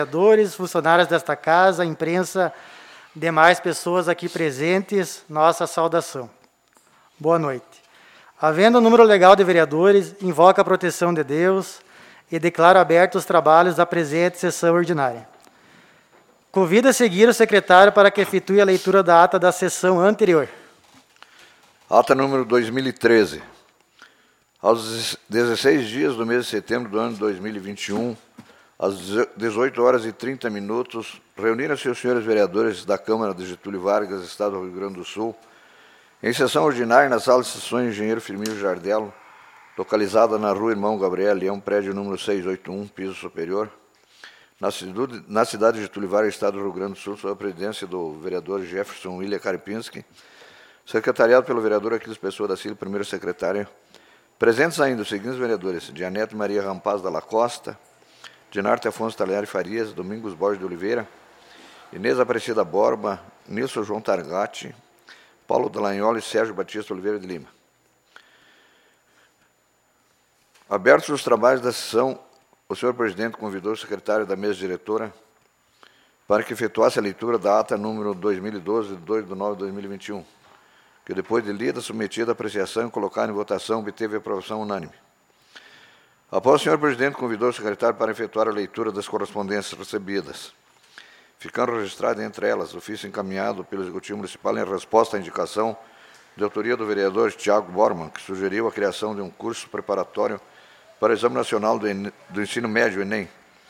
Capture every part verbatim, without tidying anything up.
vereadores, funcionários desta casa, imprensa, demais pessoas aqui presentes, nossa saudação. Boa noite. Havendo um número legal de vereadores, invoco a proteção de Deus e declaro abertos os trabalhos da presente sessão ordinária. Convido a seguir o secretário para que efetue a leitura da ata da sessão anterior. Ata número dois mil e treze. Aos dezesseis dias do mês de setembro do ano dois mil e vinte e um, às dezoito horas e trinta minutos, reuniram-se os senhores vereadores da Câmara de Getúlio Vargas, Estado do Rio Grande do Sul, em sessão ordinária na sala de sessões Engenheiro Firmino Jardello, localizada na rua Irmão Gabriel Leão, prédio número seiscentos e oitenta e um, piso superior, na cidade, na cidade de Getúlio Vargas, Estado do Rio Grande do Sul, sob a presidência do vereador Jefferson William Karpinski, secretariado pelo vereador Aquiles Pessoa da Silva, primeiro secretário. Presentes ainda os seguintes vereadores: Dianete Maria Rampaz da La Costa, Dinarte Afonso Talhari Farias, Domingos Borges de Oliveira, Inês Aparecida Borba, Nilson João Targatti, Paulo Dallagnoli e Sérgio Batista Oliveira de Lima. Abertos os trabalhos da sessão, o senhor presidente convidou o secretário da mesa diretora para que efetuasse a leitura da ata número dois mil e doze, de dois de nove de dois mil e vinte e um, que depois de lida, submetida à apreciação e colocada em votação, obteve aprovação unânime. Após o senhor presidente convidou o secretário para efetuar a leitura das correspondências recebidas, ficando registrado entre elas ofício encaminhado pelo Executivo Municipal em resposta à indicação de autoria do vereador Tiago Bormann, que sugeriu a criação de um curso preparatório para o Exame Nacional do, Enem, do Ensino Médio, Enem.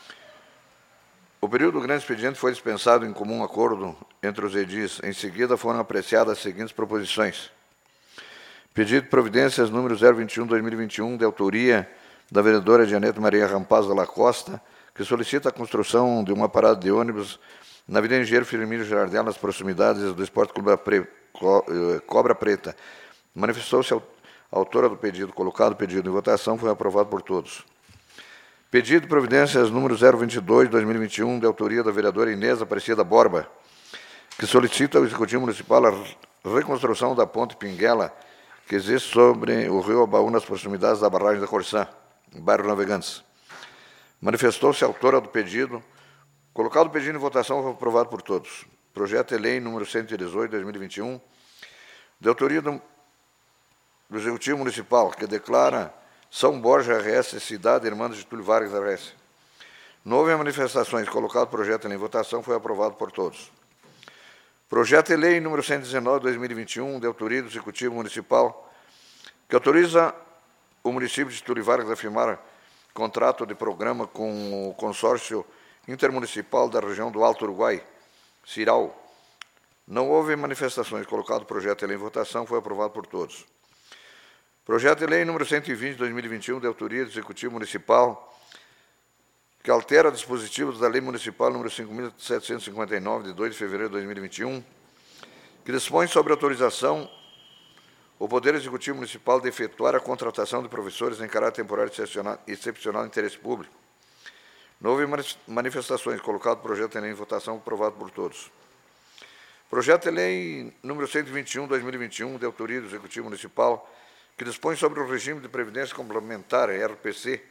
O período do grande expediente foi dispensado em comum acordo entre os edis. Em seguida, foram apreciadas as seguintes proposições. Pedido de providências número zero vinte e um, dois mil e vinte e um, de autoria da vereadora Dianete Maria Rampaz da La Costa, que solicita a construção de uma parada de ônibus na Avenida Engenheiro Firmino Jardello, nas proximidades do Esporte Clube Pre... Cobra Preta. Manifestou-se a autora do pedido, colocado o pedido em votação, foi aprovado por todos. Pedido de providências número zero vinte e dois, dois mil e vinte e um, de autoria da vereadora Inês Aparecida Borba, que solicita ao Executivo Municipal a reconstrução da ponte Pinguela, que existe sobre o rio Abaú, nas proximidades da barragem da Corsã, bairro Navegantes. Manifestou-se a autora do pedido. Colocado o pedido em votação, foi aprovado por todos. Projeto de lei número cento e dezoito, dois mil e vinte e um, de autoria do, do Executivo Municipal, que declara São Borja R S, cidade irmã de Getúlio Vargas R S. Não houve manifestações. Colocado o projeto em votação, foi aprovado por todos. Projeto de lei número cento e dezenove, dois mil e vinte e um, de autoria do Executivo Municipal, que autoriza o município de Getúlio Vargas a firmar contrato de programa com o consórcio intermunicipal da região do Alto Uruguai, CIRAL. Não houve manifestações. Colocado o projeto de lei em votação, foi aprovado por todos. Projeto de lei número cento e vinte, dois mil e vinte e um, de autoria do Executivo Municipal, que altera dispositivos da Lei Municipal número cinco mil setecentos e cinquenta e nove, de dois de fevereiro de dois mil e vinte e um, que dispõe sobre autorização o Poder Executivo Municipal de efetuar a contratação de professores em caráter temporário excepcional, excepcional de interesse público. Não houve manifestações. Colocado o projeto de lei em votação, aprovado por todos. Projeto de lei número cento e vinte e um, dois mil e vinte e um, de autoria do Executivo Municipal, que dispõe sobre o regime de previdência complementar, R P C,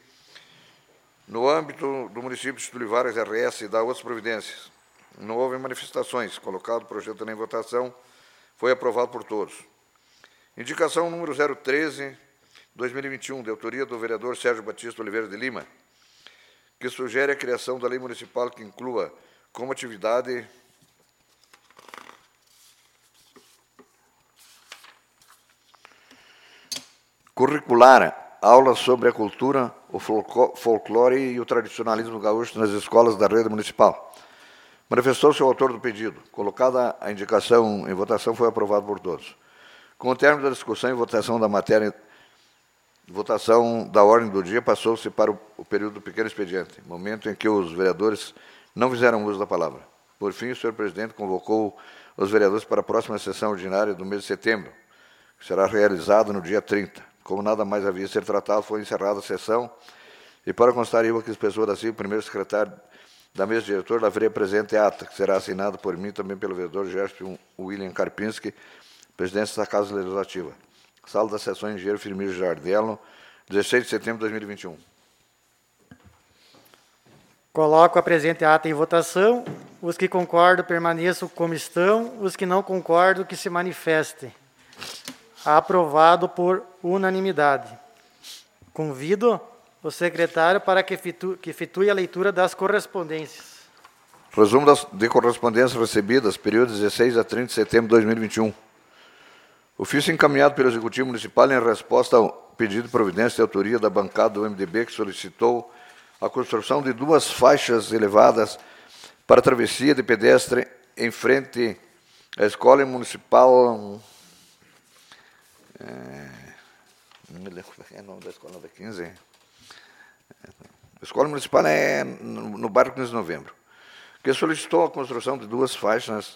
no âmbito do município de Getúlio Vargas R S e da outras providências. Não houve manifestações. Colocado o projeto de lei em votação, foi aprovado por todos. Indicação número zero treze, dois mil e vinte e um, de autoria do vereador Sérgio Batista Oliveira de Lima, que sugere a criação da lei municipal que inclua como atividade curricular aulas sobre a cultura, o folclore e o tradicionalismo gaúcho nas escolas da rede municipal. Manifestou-se o autor do pedido. Colocada a indicação em votação, foi aprovado por todos. Com o término da discussão e votação da matéria, votação da ordem do dia, passou-se para o período do pequeno expediente, momento em que os vereadores não fizeram uso da palavra. Por fim, o senhor presidente convocou os vereadores para a próxima sessão ordinária do mês de setembro, que será realizada no dia trinta. Como nada mais havia a ser tratado, foi encerrada a sessão, e para constar eu aqui, pessoa da C I V, primeiro secretário da mesa diretora, haverei presente a ata, que será assinada por mim também pelo vereador Gerson William Karpinski, presidente da Casa Legislativa. Sala das Sessões Engenheiro Firmino Jardello, dezesseis de setembro de dois mil e vinte e um. Coloco a presente ata em votação. Os que concordam permaneçam como estão. Os que não concordam, que se manifestem. Aprovado por unanimidade. Convido o secretário para que efetue, que efetue a leitura das correspondências. Resumo das, de correspondências recebidas, período dezesseis a trinta de setembro de dois mil e vinte e um. Ofício encaminhado pelo Executivo Municipal em resposta ao pedido de providência de autoria da bancada do M D B, que solicitou a construção de duas faixas elevadas para travessia de pedestre em frente à Escola Municipal... É, não me lembro é o nome da escola da quinze. A Escola Municipal é no, no bairro quinze de novembro, que solicitou a construção de duas faixas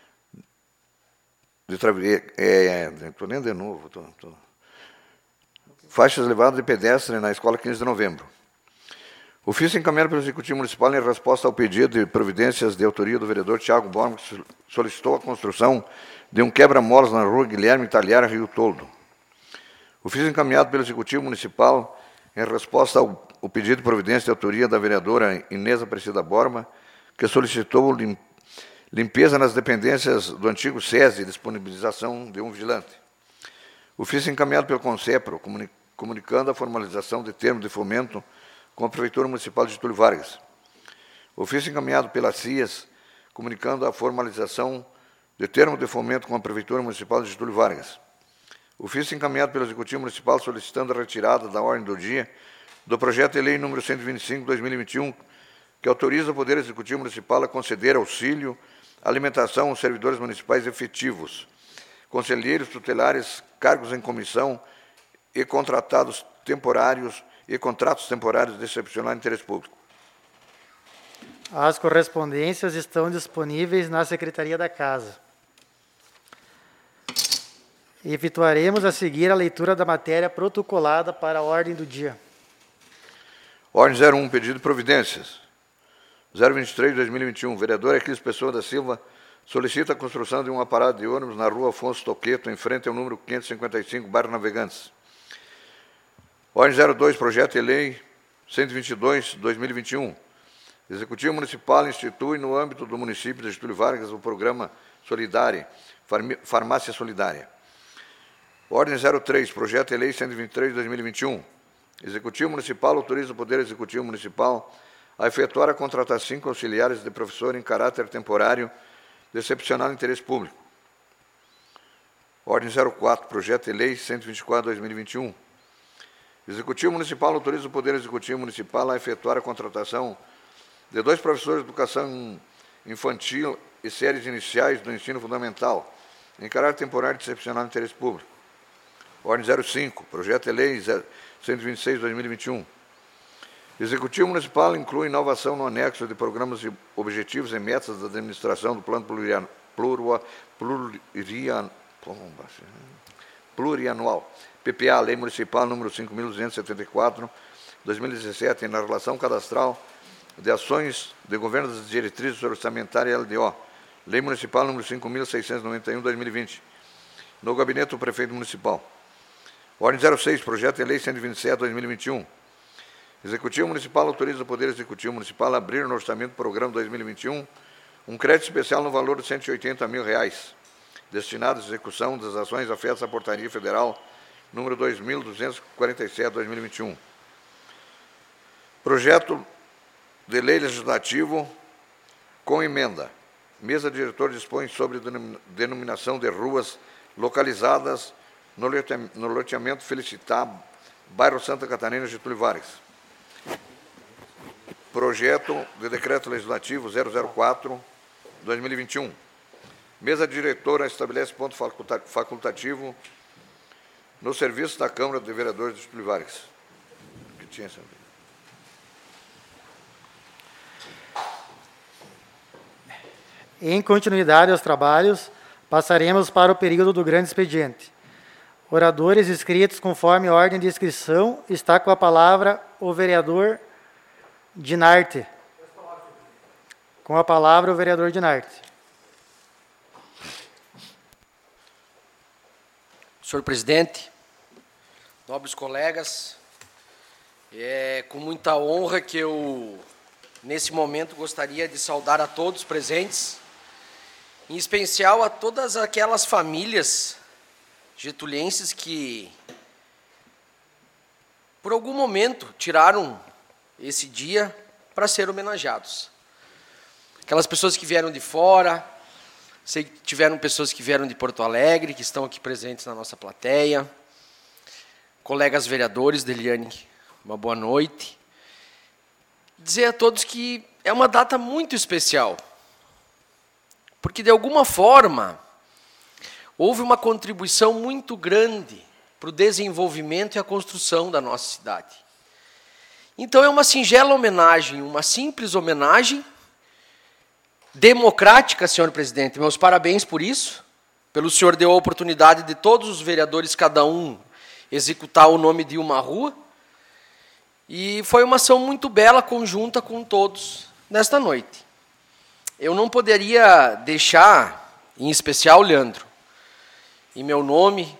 de travessia... Estou é, lendo de novo. Tô, tô, faixas elevadas de pedestre na Escola quinze de novembro. Ofício encaminhado pelo Executivo Municipal em resposta ao pedido de providências de autoria do vereador Tiago Borma, que solicitou a construção de um quebra-molas na rua Guilherme Talhar, Rio Toldo. Ofício encaminhado pelo Executivo Municipal em resposta ao, ao pedido de providência de autoria da vereadora Inês Aparecida Borma, que solicitou lim, limpeza nas dependências do antigo SESI e disponibilização de um vigilante. Ofício encaminhado pelo CONCEPRO, comuni, comunicando a formalização de termos de fomento com a Prefeitura Municipal de Getúlio Vargas. Ofício encaminhado pela CIAS, comunicando a formalização de termo de fomento com a Prefeitura Municipal de Getúlio Vargas. Ofício encaminhado pelo Executivo Municipal solicitando a retirada da ordem do dia do projeto de lei número cento e vinte e cinco de dois mil e vinte e um, que autoriza o Poder Executivo Municipal a conceder auxílio, alimentação aos servidores municipais efetivos, conselheiros tutelares, cargos em comissão e contratados temporários e contratos temporários de excepcional interesse público. As correspondências estão disponíveis na Secretaria da Casa. Efetuaremos a seguir a leitura da matéria protocolada para a ordem do dia. Ordem zero um, pedido de providências. zero vinte e três de dois mil e vinte e um, vereador Aquiles Pessoa da Silva solicita a construção de uma parada de ônibus na rua Afonso Toqueto, em frente ao número quinhentos e cinquenta e cinco, bairro Navegantes. Ordem zero dois, projeto de lei cento e vinte e dois de dois mil e vinte e um. Executivo Municipal institui, no âmbito do município de Getúlio Vargas, o programa Solidária, Farmácia Solidária. Ordem zero três, projeto de lei cento e vinte e três de dois mil e vinte e um. Executivo Municipal autoriza o Poder Executivo Municipal a efetuar a contratar cinco auxiliares de professor em caráter temporário de excepcional interesse público. Ordem zero quatro, projeto de lei cento e vinte e quatro de dois mil e vinte e um. Executivo Municipal autoriza o Poder Executivo Municipal a efetuar a contratação de dois professores de educação infantil e séries iniciais do ensino fundamental, em caráter temporário de excepcional interesse público. Ordem zero cinco, projeto de lei cento e vinte e seis de dois mil e vinte e um. Executivo Municipal inclui inovação no anexo de programas de objetivos e metas da administração do Plano Plurianual, plurian, plurianual, P P A, Lei Municipal número cinco mil duzentos e setenta e quatro, dois mil e dezessete, na relação cadastral de ações de governo das diretrizes orçamentárias L D O, Lei Municipal número cinco mil seiscentos e noventa e um, dois mil e vinte, no gabinete do Prefeito Municipal. Ordem zero seis, projeto de lei cento e vinte e sete de dois mil e vinte e um. Executivo Municipal autoriza o Poder Executivo Municipal a abrir no orçamento do programa dois mil e vinte e um um crédito especial no valor de cento e oitenta mil reais, destinado à execução das ações afetas à Portaria Federal número dois mil duzentos e quarenta e sete de dois mil e vinte e um. Projeto de lei legislativo com emenda. Mesa diretor dispõe sobre denominação de ruas localizadas no loteamento Felicitar, bairro Santa Catarina, Getúlio Vargas. Projeto de decreto legislativo zero zero quatro de dois mil e vinte e um. Mesa diretora estabelece ponto facultativo no serviço da Câmara de Vereadores de Getúlio Vargas. Que tinha essa... Em continuidade aos trabalhos, passaremos para o período do grande expediente. Oradores inscritos conforme a ordem de inscrição, está com a palavra o vereador Dinarte. Com a palavra o vereador Dinarte. Senhor presidente, nobres colegas, é com muita honra que eu nesse momento gostaria de saudar a todos presentes, em especial a todas aquelas famílias getulienses que, por algum momento, tiraram esse dia para ser homenageados. Aquelas pessoas que vieram de fora, sei que tiveram pessoas que vieram de Porto Alegre, que estão aqui presentes na nossa plateia, colegas vereadores, Deliane, uma boa noite. Dizer a todos que é uma data muito especial, porque, de alguma forma, houve uma contribuição muito grande para o desenvolvimento e a construção da nossa cidade. Então, é uma singela homenagem, uma simples homenagem, democrática, senhor presidente. Meus parabéns por isso, pelo senhor deu a oportunidade de todos os vereadores, cada um, executar o nome de uma rua, e foi uma ação muito bela, conjunta com todos, nesta noite. Eu não poderia deixar, em especial, Leandro, em meu nome,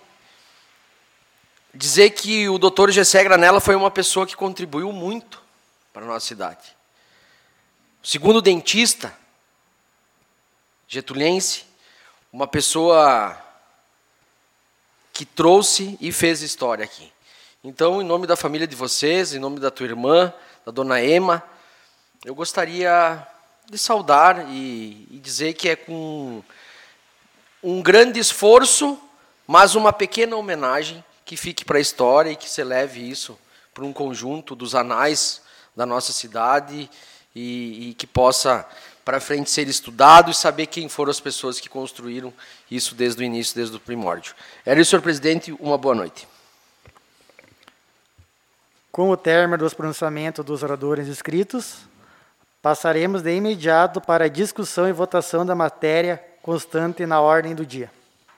dizer que o doutor Gessé Granella foi uma pessoa que contribuiu muito para a nossa cidade. O segundo dentista getuliense, uma pessoa que trouxe e fez história aqui. Então, em nome da família de vocês, em nome da tua irmã, da dona Ema, eu gostaria de saudar e, e dizer que é com um grande esforço, mas uma pequena homenagem que fique para a história e que se leve isso para um conjunto dos anais da nossa cidade e, e que possa, para frente, ser estudado e saber quem foram as pessoas que construíram isso desde o início, desde o primórdio. Era isso, senhor presidente, uma boa noite. Com o término dos pronunciamentos dos oradores inscritos, passaremos de imediato para a discussão e votação da matéria constante na ordem do dia.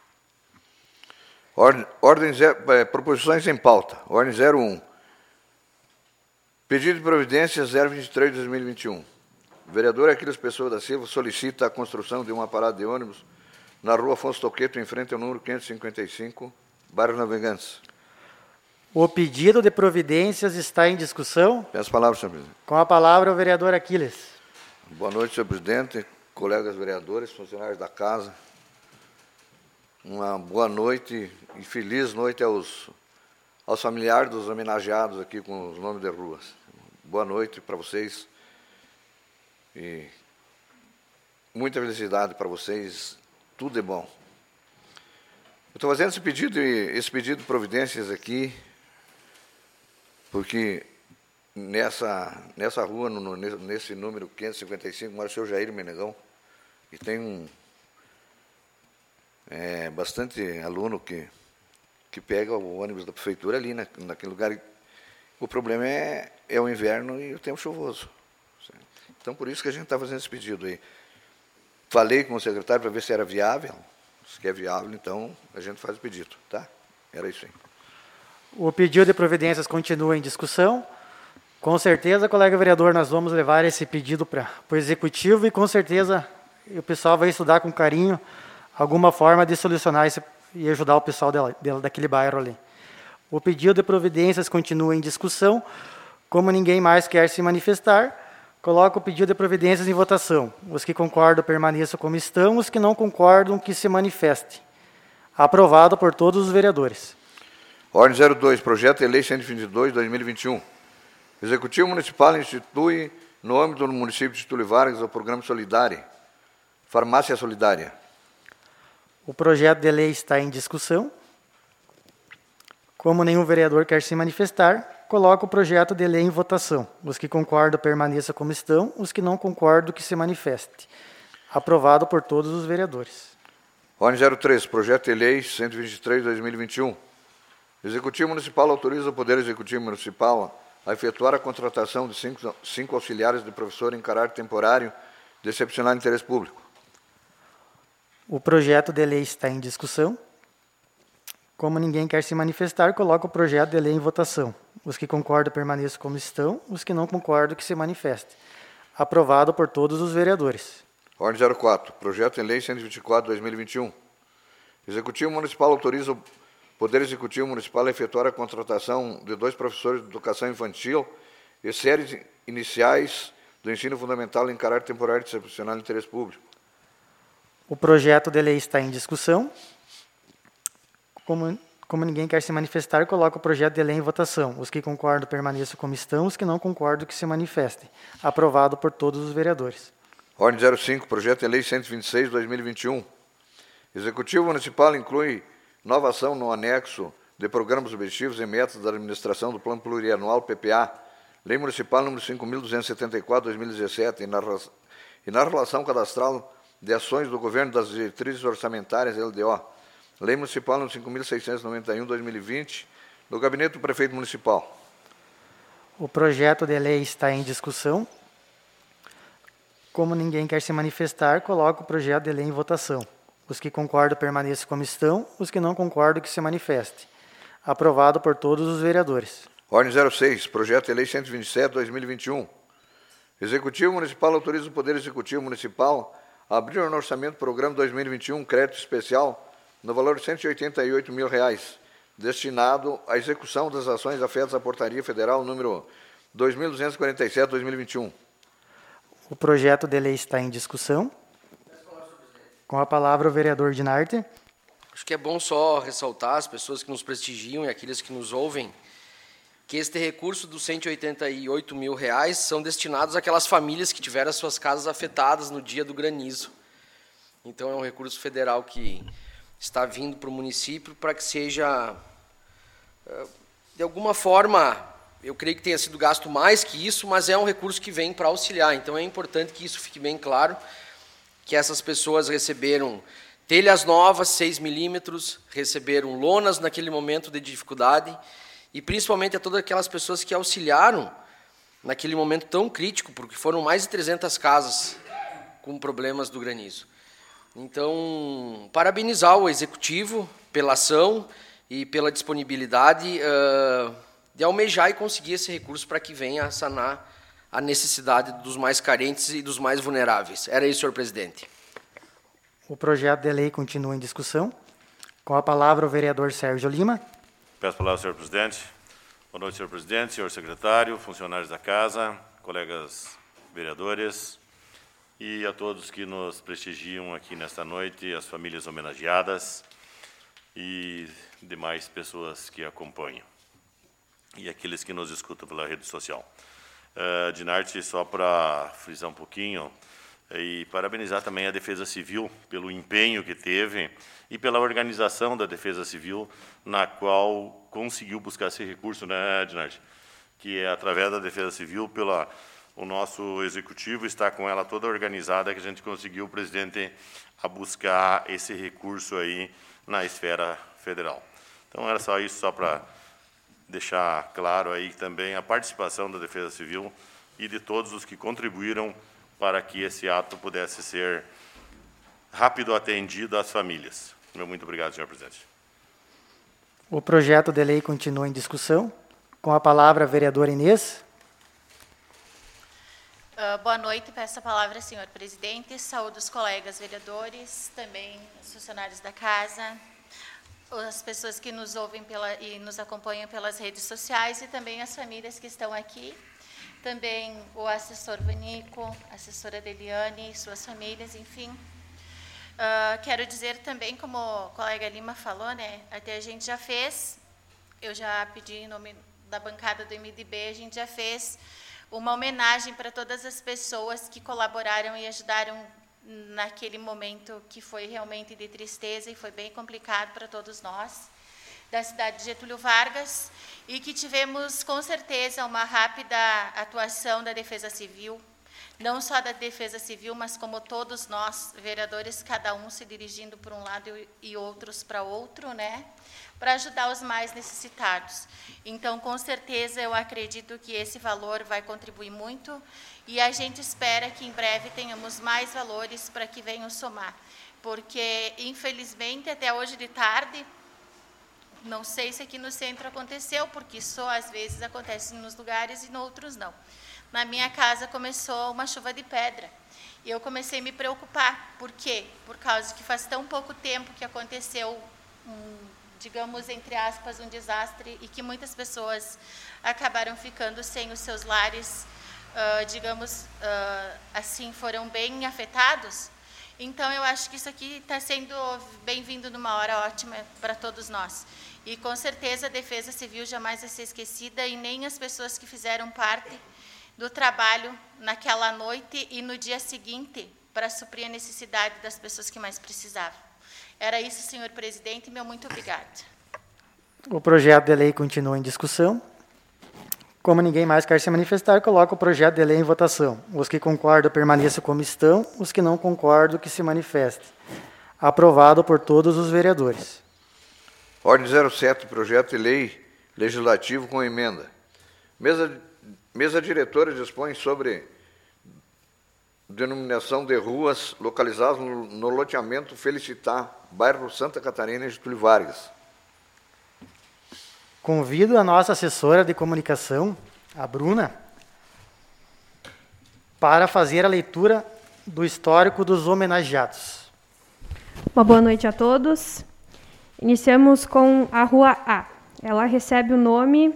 Ordem, ordem zero, é, proposições em pauta. Ordem zero um. Pedido de providência zero vinte e três de dois mil e vinte e um. O vereador Aquiles Pessoa da Silva solicita a construção de uma parada de ônibus na rua Afonso Toqueto, em frente ao número quinhentos e cinquenta e cinco, bairro Navegantes. O pedido de providências está em discussão. Peço a palavra, senhor presidente. Com a palavra, o vereador Aquiles. Boa noite, senhor presidente, colegas vereadores, funcionários da casa. Uma boa noite e feliz noite aos, aos familiares dos homenageados aqui com os nomes de ruas. Boa noite para vocês e muita felicidade para vocês, tudo é bom. Eu estou fazendo esse pedido, esse pedido de providências aqui, porque nessa, nessa rua, no, nesse número quinhentos e cinquenta e cinco, mora o senhor Jair Menegão, e tem um, é, bastante aluno que, que pega o ônibus da prefeitura ali, na, naquele lugar. O problema é, é o inverno e o tempo chuvoso. Então, por isso que a gente está fazendo esse pedido aí. Falei com o secretário para ver se era viável. Se é viável, então a gente faz o pedido, tá? Era isso aí. O pedido de providências continua em discussão. Com certeza, colega vereador, nós vamos levar esse pedido para o executivo e com certeza o pessoal vai estudar com carinho alguma forma de solucionar esse, e ajudar o pessoal dela, dela, daquele bairro ali. O pedido de providências continua em discussão. Como ninguém mais quer se manifestar, coloco o pedido de providências em votação. Os que concordam permaneçam como estão, os que não concordam que se manifestem. Aprovado por todos os vereadores. Ordem zero dois, projeto de lei cento e vinte e dois, dois mil e vinte e um. O Executivo Municipal institui, no âmbito do município de Getúlio Vargas, o programa Solidário, Farmácia Solidária. O projeto de lei está em discussão. Como nenhum vereador quer se manifestar, coloco o projeto de lei em votação. Os que concordam permaneçam como estão, os que não concordam que se manifeste. Aprovado por todos os vereadores. Ordem zero três, projeto de lei cento e vinte e três, dois mil e vinte e um. O Executivo Municipal autoriza o Poder Executivo Municipal a efetuar a contratação de cinco, cinco auxiliares de professor em caráter temporário de excepcional interesse público. O projeto de lei está em discussão. Como ninguém quer se manifestar, coloco o projeto de lei em votação. Os que concordam permaneçam como estão, os que não concordam que se manifestem. Aprovado por todos os vereadores. Ordem zero quatro, projeto de lei cento e vinte e quatro, dois mil e vinte e um. O Executivo Municipal autoriza o Poder Executivo Municipal a efetuar a contratação de dois professores de educação infantil e séries iniciais do ensino fundamental em caráter temporário e excepcional de interesse público. O projeto de lei está em discussão. Como, como ninguém quer se manifestar, coloco o projeto de lei em votação. Os que concordam permaneçam como estão, os que não concordam que se manifestem. Aprovado por todos os vereadores. Ordem zero cinco, projeto de lei cento e vinte e seis, dois mil e vinte e um. Executivo Municipal inclui nova ação no anexo de programas, objetivos e metas da administração do Plano Plurianual P P A, Lei Municipal número cinco mil duzentos e setenta e quatro, dois mil e dezessete, e na, e na relação cadastral de ações do Governo das diretrizes orçamentárias, L D O, Lei Municipal número cinco mil seiscentos e noventa e um, dois mil e vinte, do Gabinete do Prefeito Municipal. O projeto de lei está em discussão. Como ninguém quer se manifestar, coloco o projeto de lei em votação. Os que concordam permaneçam como estão, os que não concordam que se manifestem. Aprovado por todos os vereadores. Ordem zero seis, projeto de lei cento e vinte e sete, dois mil e vinte e um. Executivo Municipal autoriza o Poder Executivo Municipal a abrir no orçamento programa dois mil e vinte e um crédito especial no valor de cento e oitenta e oito mil reais, destinado à execução das ações afetas à Portaria Federal número dois mil duzentos e quarenta e sete, dois mil e vinte e um. O projeto de lei está em discussão. Com a palavra o vereador Dinarte. Acho que é bom só ressaltar as pessoas que nos prestigiam e aqueles que nos ouvem, que este recurso dos cento e oitenta e oito mil reais são destinados àquelas famílias que tiveram as suas casas afetadas no dia do granizo. Então, é um recurso federal que está vindo para o município para que seja, de alguma forma, eu creio que tenha sido gasto mais que isso, mas é um recurso que vem para auxiliar. Então, é importante que isso fique bem claro, que essas pessoas receberam telhas novas, seis milímetros, receberam lonas naquele momento de dificuldade, e principalmente a todas aquelas pessoas que auxiliaram naquele momento tão crítico, porque foram mais de trezentas casas com problemas do granizo. Então, parabenizar o Executivo pela ação e pela disponibilidade uh, de almejar e conseguir esse recurso para que venha a sanar a necessidade dos mais carentes e dos mais vulneráveis. Era isso, senhor presidente. O projeto de lei continua em discussão. Com a palavra o vereador Sérgio Lima. Peço a palavra, senhor presidente. Boa noite, senhor presidente, senhor secretário, funcionários da casa, colegas vereadores e a todos que nos prestigiam aqui nesta noite, as famílias homenageadas e demais pessoas que acompanham e aqueles que nos escutam pela rede social. Uh, Dinarte, só para frisar um pouquinho, e parabenizar também a Defesa Civil pelo empenho que teve e pela organização da Defesa Civil, na qual conseguiu buscar esse recurso, né, Dinarte? Que é através da Defesa Civil, pela, o nosso Executivo está com ela toda organizada, que a gente conseguiu, o presidente, a buscar esse recurso aí na esfera federal. Então, era só isso, só para deixar claro aí também a participação da Defesa Civil e de todos os que contribuíram para que esse ato pudesse ser rápido atendido às famílias. Meu muito obrigado, senhor presidente. O projeto de lei continua em discussão. Com a palavra, a vereadora Inês. Uh, boa noite, peço a palavra, senhor presidente. Saúdo os colegas vereadores, também os funcionários da casa, as pessoas que nos ouvem pela, e nos acompanham pelas redes sociais e também as famílias que estão aqui. Também o assessor Vanico, a assessora Deliane, suas famílias, enfim. Uh, quero dizer também, como o colega Lima falou, né, até a gente já fez, eu já pedi em nome da bancada do M D B, a gente já fez uma homenagem para todas as pessoas que colaboraram e ajudaram naquele momento que foi realmente de tristeza e foi bem complicado para todos nós, da cidade de Getúlio Vargas, e que tivemos, com certeza, uma rápida atuação da Defesa Civil, não só da Defesa Civil, mas como todos nós, vereadores, cada um se dirigindo para um lado e outros para outro, né, para ajudar os mais necessitados. Então, com certeza, eu acredito que esse valor vai contribuir muito e a gente espera que em breve tenhamos mais valores para que venham somar, porque, infelizmente, até hoje de tarde, não sei se aqui no centro aconteceu, porque só às vezes acontece nos lugares e em outros não. Na minha casa começou uma chuva de pedra e eu comecei a me preocupar. Por quê? Por causa que faz tão pouco tempo que aconteceu, um, digamos, entre aspas, um desastre e que muitas pessoas acabaram ficando sem os seus lares uh, digamos uh, assim, foram bem afetados. Então, eu acho que isso aqui está sendo bem-vindo numa hora ótima para todos nós. E, com certeza, a Defesa Civil jamais vai ser esquecida e nem as pessoas que fizeram parte do trabalho naquela noite e no dia seguinte para suprir a necessidade das pessoas que mais precisavam. Era isso, senhor presidente, meu muito obrigado. O projeto de lei continua em discussão. Como ninguém mais quer se manifestar, coloco o projeto de lei em votação. Os que concordam permaneçam como estão, os que não concordam que se manifestem. Aprovado por todos os vereadores. Ordem zero sete, projeto de lei legislativo com emenda. Mesa, mesa diretora dispõe sobre denominação de ruas localizadas no, no loteamento Felicitar, bairro Santa Catarina e Getúlio Vargas. Convido a nossa assessora de comunicação, a Bruna, para fazer a leitura do histórico dos homenageados. Uma boa noite a todos. Iniciamos com a Rua A. Ela recebe o nome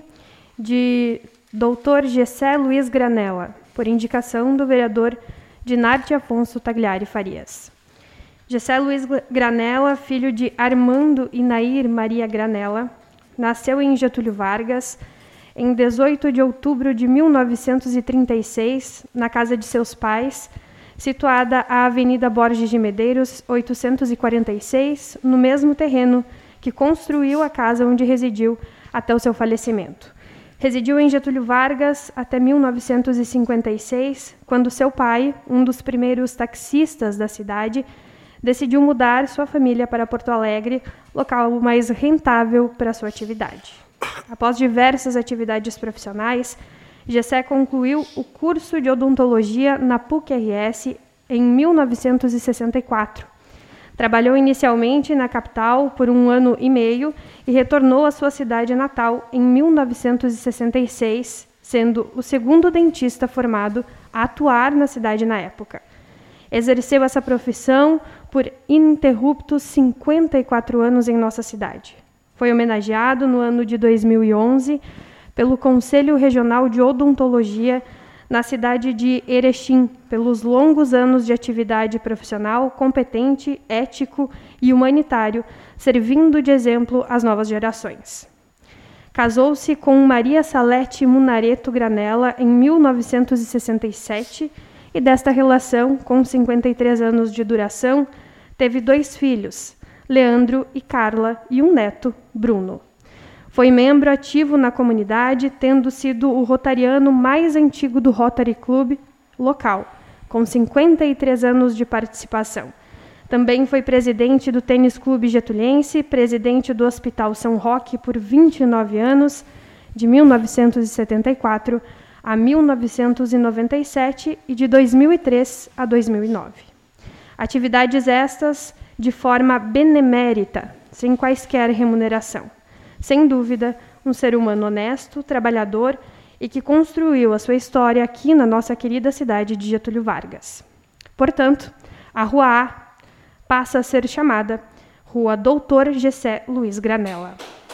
de doutor Gessé Luiz Granella, por indicação do vereador Dinarte Afonso Tagliari Farias. Gessé Luiz Granella, filho de Armando e Nair Maria Granella, nasceu em Getúlio Vargas em dezoito de outubro de mil novecentos e trinta e seis, na casa de seus pais, situada à Avenida Borges de Medeiros, oitocentos e quarenta e seis, no mesmo terreno que construiu a casa onde residiu até o seu falecimento. Residiu em Getúlio Vargas até mil novecentos e cinquenta e seis, quando seu pai, um dos primeiros taxistas da cidade, decidiu mudar sua família para Porto Alegre, local mais rentável para sua atividade. Após diversas atividades profissionais, Gessé concluiu o curso de odontologia na P U C R S em mil novecentos e sessenta e quatro. Trabalhou inicialmente na capital por um ano e meio e retornou à sua cidade natal em mil novecentos e sessenta e seis, sendo o segundo dentista formado a atuar na cidade na época. Exerceu essa profissão por ininterruptos cinquenta e quatro anos em nossa cidade. Foi homenageado no ano de dois mil e onze pelo Conselho Regional de Odontologia na cidade de Erechim, pelos longos anos de atividade profissional competente, ético e humanitário, servindo de exemplo às novas gerações. Casou-se com Maria Salete Munareto Granella em mil novecentos e sessenta e sete e desta relação, com cinquenta e três anos de duração, teve dois filhos, Leandro e Carla, e um neto, Bruno. Foi membro ativo na comunidade, tendo sido o rotariano mais antigo do Rotary Club local, com cinquenta e três anos de participação. Também foi presidente do Tênis Clube Getuliense, presidente do Hospital São Roque por vinte e nove anos, de mil novecentos e setenta e quatro a mil novecentos e noventa e sete e de dois mil e três a dois mil e nove. Atividades estas de forma benemérita, sem quaisquer remuneração. Sem dúvida, um ser humano honesto, trabalhador e que construiu a sua história aqui na nossa querida cidade de Getúlio Vargas. Portanto, a Rua A passa a ser chamada Rua doutor Gessé Luiz Granella.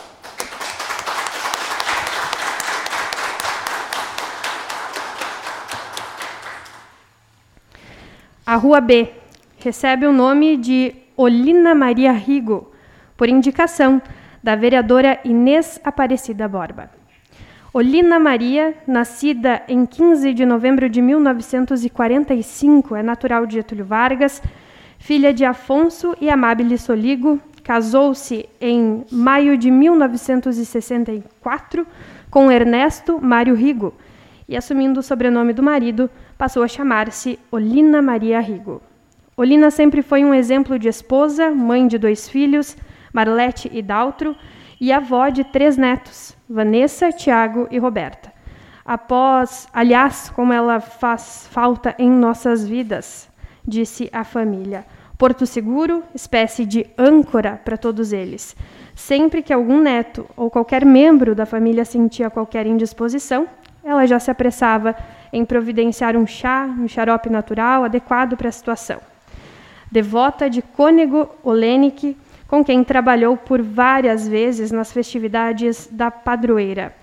A Rua B recebe o nome de Olina Maria Rigo, por indicação da vereadora Inês Aparecida Borba. Olina Maria, nascida em quinze de novembro de mil novecentos e quarenta e cinco, é natural de Getúlio Vargas, filha de Afonso e Amábile Soligo, casou-se em maio de mil novecentos e sessenta e quatro com Ernesto Mário Rigo e, assumindo o sobrenome do marido, passou a chamar-se Olina Maria Rigo. Olina sempre foi um exemplo de esposa, mãe de dois filhos, Marlete e Daltro, e avó de três netos, Vanessa, Tiago e Roberta. Após, aliás, como ela faz falta em nossas vidas, disse a família. Porto seguro, espécie de âncora para todos eles. Sempre que algum neto ou qualquer membro da família sentia qualquer indisposição, ela já se apressava em providenciar um chá, um xarope natural adequado para a situação. Devota de Cônego Olenik, com quem trabalhou por várias vezes nas festividades da padroeira,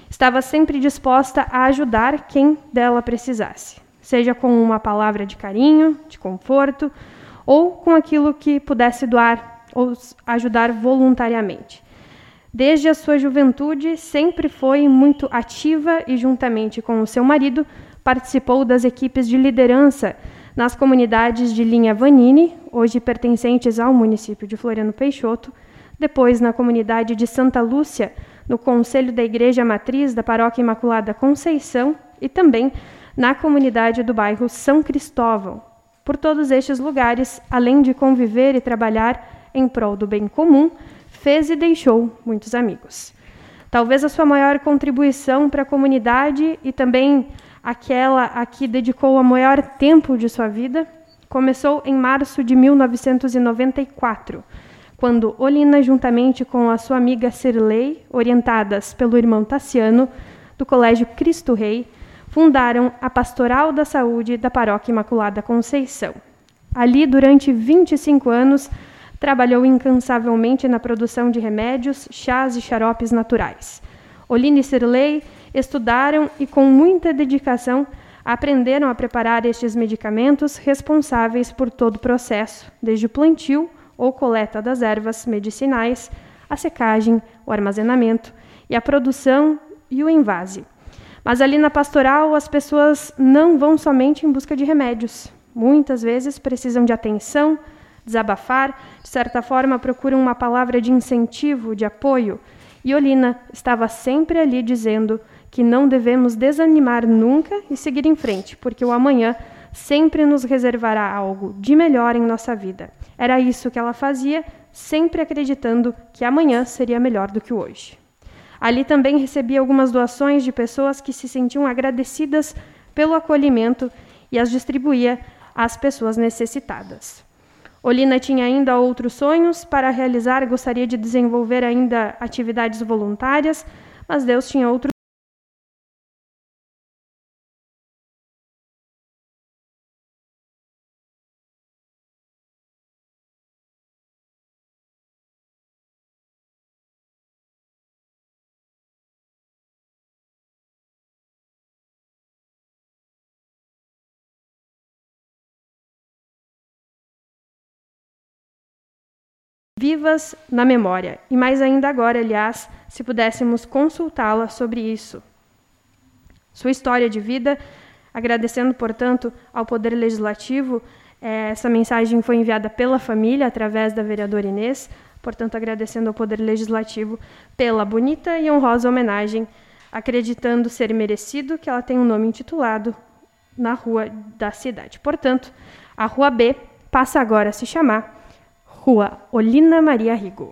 estava sempre disposta a ajudar quem dela precisasse, seja com uma palavra de carinho, de conforto, ou com aquilo que pudesse doar ou ajudar voluntariamente. Desde a sua juventude, sempre foi muito ativa e, juntamente com o seu marido, participou das equipes de liderança nas comunidades de Linha Vanini, hoje pertencentes ao município de Floriano Peixoto, depois na comunidade de Santa Lúcia, no Conselho da Igreja Matriz da Paróquia Imaculada Conceição e também na comunidade do bairro São Cristóvão. Por todos estes lugares, além de conviver e trabalhar em prol do bem comum, fez e deixou muitos amigos. Talvez a sua maior contribuição para a comunidade e também aquela a que dedicou o maior tempo de sua vida começou em março de mil novecentos e noventa e quatro, quando Olina, juntamente com a sua amiga Cirlei, orientadas pelo irmão Tassiano, do Colégio Cristo Rei, fundaram a Pastoral da Saúde da Paróquia Imaculada Conceição. Ali, durante vinte e cinco anos, trabalhou incansavelmente na produção de remédios, chás e xaropes naturais. Olina e Cirlei estudaram e, com muita dedicação, aprenderam a preparar estes medicamentos responsáveis por todo o processo, desde o plantio ou coleta das ervas medicinais, a secagem, o armazenamento e a produção e o envase. Mas ali na pastoral, as pessoas não vão somente em busca de remédios. Muitas vezes precisam de atenção, desabafar, de certa forma procuram uma palavra de incentivo, de apoio. E Olina estava sempre ali dizendo que não devemos desanimar nunca e seguir em frente, porque o amanhã sempre nos reservará algo de melhor em nossa vida. Era isso que ela fazia, sempre acreditando que amanhã seria melhor do que hoje. Ali também recebia algumas doações de pessoas que se sentiam agradecidas pelo acolhimento e as distribuía às pessoas necessitadas. Olina tinha ainda outros sonhos para realizar, gostaria de desenvolver ainda atividades voluntárias, mas Deus tinha outros. Vivas na memória, e mais ainda agora, aliás, se pudéssemos consultá-la sobre isso. Sua história de vida, agradecendo, portanto, ao Poder Legislativo, eh, essa mensagem foi enviada pela família, através da vereadora Inês, portanto, agradecendo ao Poder Legislativo pela bonita e honrosa homenagem, acreditando ser merecido que ela tenha um nome intitulado na rua da cidade. Portanto, a Rua B passa agora a se chamar Rua Olina Maria Rigo.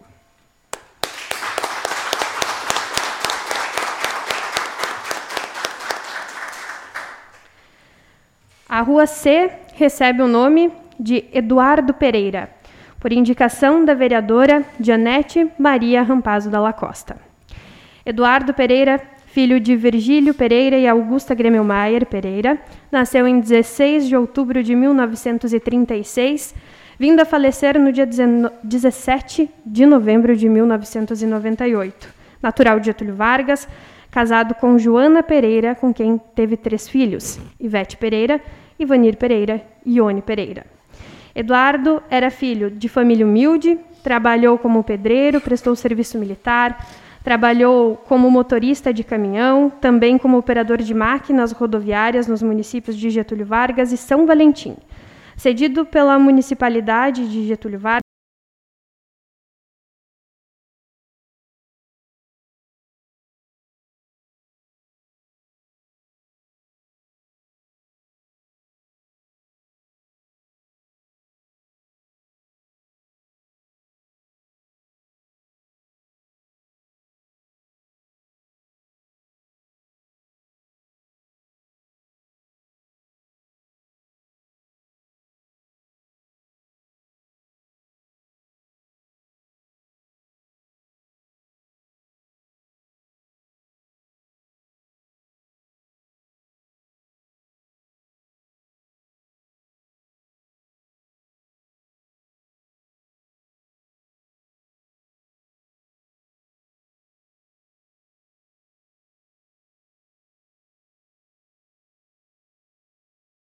A Rua C recebe o nome de Eduardo Pereira, por indicação da vereadora Janete Maria Rampazzo Dalla Costa. Eduardo Pereira, filho de Virgílio Pereira e Augusta Gremmelmaier Pereira, nasceu em dezesseis de outubro de mil novecentos e trinta e seis, vindo a falecer no dia dezessete de novembro de mil novecentos e noventa e oito. Natural de Getúlio Vargas, casado com Joana Pereira, com quem teve três filhos, Ivete Pereira, Ivanir Pereira e Ione Pereira. Eduardo era filho de família humilde, trabalhou como pedreiro, prestou serviço militar, trabalhou como motorista de caminhão, também como operador de máquinas rodoviárias nos municípios de Getúlio Vargas e São Valentim. Cedido pela municipalidade de Getúlio Vargas,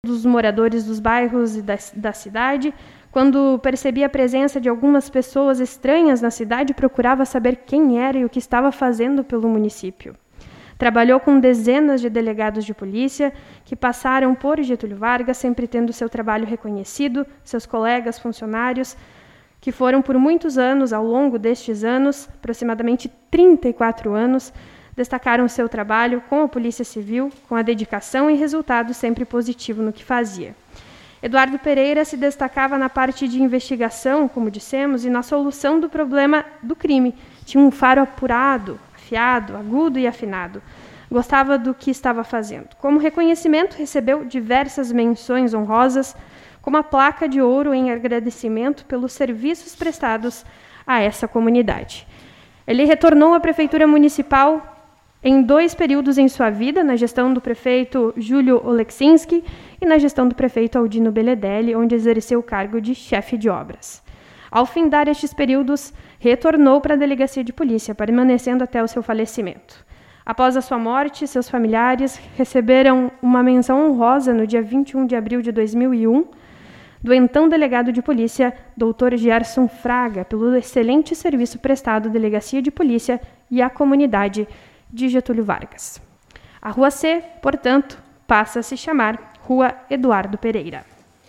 dos moradores dos bairros e da, da cidade. Quando percebia a presença de algumas pessoas estranhas na cidade, procurava saber quem era e o que estava fazendo pelo município. Trabalhou com dezenas de delegados de polícia que passaram por Getúlio Vargas, sempre tendo seu trabalho reconhecido, seus colegas funcionários, que foram por muitos anos, ao longo destes anos, aproximadamente trinta e quatro anos, destacaram seu trabalho com a Polícia Civil, com a dedicação e resultado sempre positivo no que fazia. Eduardo Pereira se destacava na parte de investigação, como dissemos, e na solução do problema do crime. Tinha um faro apurado, afiado, agudo e afinado. Gostava do que estava fazendo. Como reconhecimento, recebeu diversas menções honrosas, como a placa de ouro em agradecimento pelos serviços prestados a essa comunidade. Ele retornou à Prefeitura Municipal em dois períodos em sua vida, na gestão do prefeito Júlio Oleksinski e na gestão do prefeito Aldino Beledelli, onde exerceu o cargo de chefe de obras. Ao findar estes períodos, retornou para a delegacia de polícia, permanecendo até o seu falecimento. Após a sua morte, seus familiares receberam uma menção honrosa no dia vinte e um de abril de dois mil e um, do então delegado de polícia, doutor Gerson Fraga, pelo excelente serviço prestado à delegacia de polícia e à comunidade de Getúlio Vargas. A Rua C, portanto, passa a se chamar Rua Eduardo Pereira.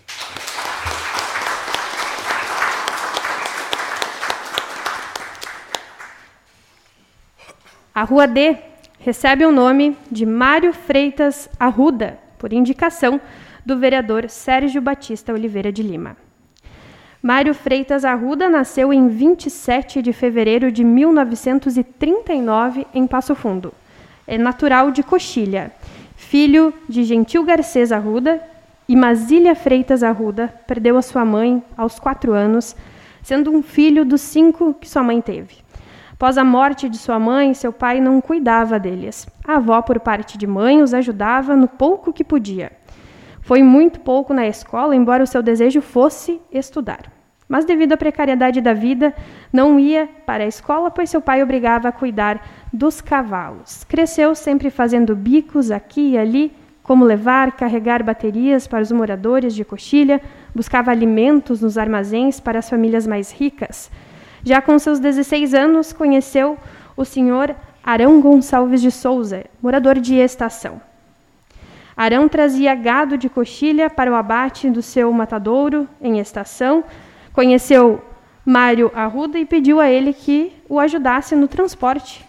A Rua D recebe o nome de Mário Freitas Arruda, por indicação do vereador Sérgio Batista Oliveira de Lima. Mário Freitas Arruda nasceu em vinte e sete de fevereiro de mil novecentos e trinta e nove em Passo Fundo. É natural de Coxilha, filho de Gentil Garcês Arruda e Masília Freitas Arruda. Perdeu a sua mãe aos quatro anos, sendo um filho dos cinco que sua mãe teve. Após a morte de sua mãe, seu pai não cuidava deles. A avó, por parte de mãe, os ajudava no pouco que podia. Foi muito pouco na escola, embora o seu desejo fosse estudar. Mas, devido à precariedade da vida, não ia para a escola, pois seu pai obrigava a cuidar dos cavalos. Cresceu sempre fazendo bicos aqui e ali, como levar, carregar baterias para os moradores de Coxilha, buscava alimentos nos armazéns para as famílias mais ricas. Já com seus dezesseis anos, conheceu o senhor Arão Gonçalves de Souza, morador de Estação. Arão trazia gado de Coxilha para o abate do seu matadouro em Estação, conheceu Mário Arruda e pediu a ele que o ajudasse no transporte.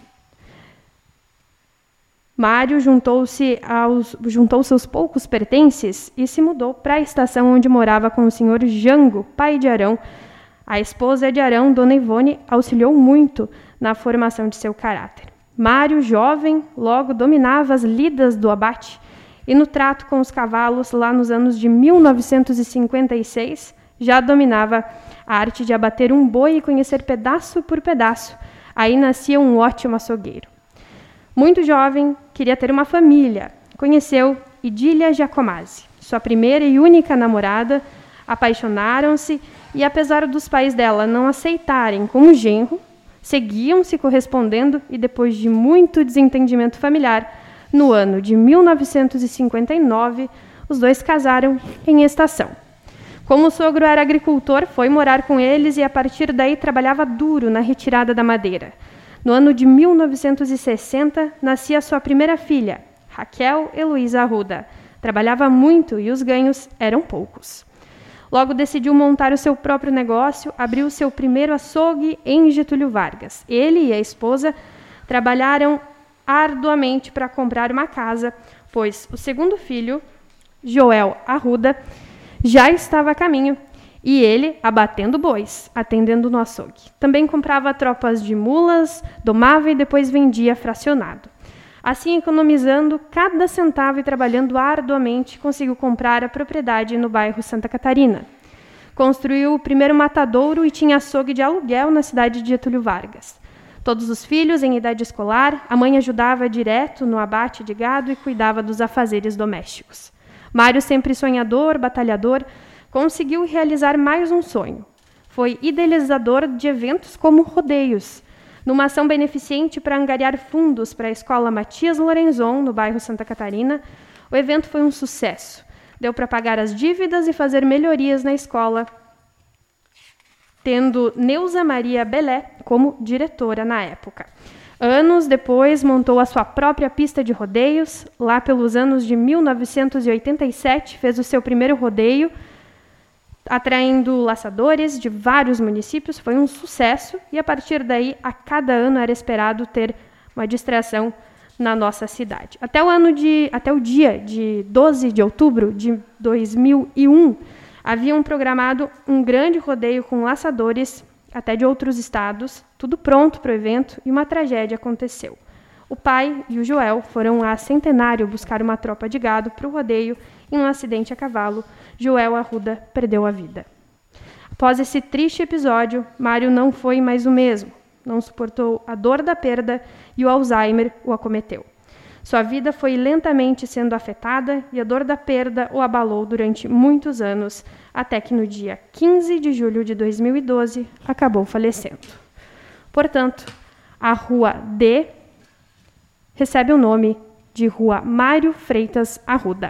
Mário juntou-se aos, juntou seus poucos pertences e se mudou para a estação onde morava com o senhor Jango, pai de Arão. A esposa de Arão, Dona Ivone, auxiliou muito na formação de seu caráter. Mário, jovem, logo dominava as lidas do abate e no trato com os cavalos, lá nos anos de mil novecentos e cinquenta e seis, já dominava a arte de abater um boi e conhecer pedaço por pedaço. Aí nascia um ótimo açougueiro. Muito jovem, queria ter uma família. Conheceu Idília Giacomazzi, sua primeira e única namorada. Apaixonaram-se e, apesar dos pais dela não aceitarem como genro, seguiam se correspondendo e, depois de muito desentendimento familiar, no ano de mil novecentos e cinquenta e nove, os dois casaram em Estação. Como o sogro era agricultor, foi morar com eles e, a partir daí, trabalhava duro na retirada da madeira. No ano de mil novecentos e sessenta, nascia sua primeira filha, Raquel Heloísa Arruda. Trabalhava muito e os ganhos eram poucos. Logo decidiu montar o seu próprio negócio, abriu seu primeiro açougue em Getúlio Vargas. Ele e a esposa trabalharam arduamente para comprar uma casa, pois o segundo filho, Joel Arruda, já estava a caminho e ele abatendo bois, atendendo no açougue. Também comprava tropas de mulas, domava e depois vendia fracionado. Assim, economizando cada centavo e trabalhando arduamente, conseguiu comprar a propriedade no bairro Santa Catarina. Construiu o primeiro matadouro e tinha açougue de aluguel na cidade de Getúlio Vargas. Todos os filhos em idade escolar, a mãe ajudava direto no abate de gado e cuidava dos afazeres domésticos. Mário, sempre sonhador, batalhador, conseguiu realizar mais um sonho. Foi idealizador de eventos como rodeios. Numa ação beneficente para angariar fundos para a escola Matias Lorenzon, no bairro Santa Catarina, o evento foi um sucesso. Deu para pagar as dívidas e fazer melhorias na escola, tendo Neuza Maria Belé como diretora na época. Anos depois, montou a sua própria pista de rodeios. Lá pelos anos de mil novecentos e oitenta e sete, fez o seu primeiro rodeio, atraindo laçadores de vários municípios. Foi um sucesso e, a partir daí, a cada ano era esperado ter uma distração na nossa cidade. Até o, ano de, até o dia de doze de outubro de dois mil e um, haviam programado um grande rodeio com laçadores, até de outros estados, tudo pronto para o evento, e uma tragédia aconteceu. O pai e o Joel foram a Centenário buscar uma tropa de gado para o rodeio. Em um acidente a cavalo, Joel Arruda perdeu a vida. Após esse triste episódio, Mário não foi mais o mesmo. Não suportou a dor da perda e o Alzheimer o acometeu. Sua vida foi lentamente sendo afetada e a dor da perda o abalou durante muitos anos, até que no dia quinze de julho de dois mil e doze acabou falecendo. Portanto, a Rua D recebe o nome de Rua Mário Freitas Arruda.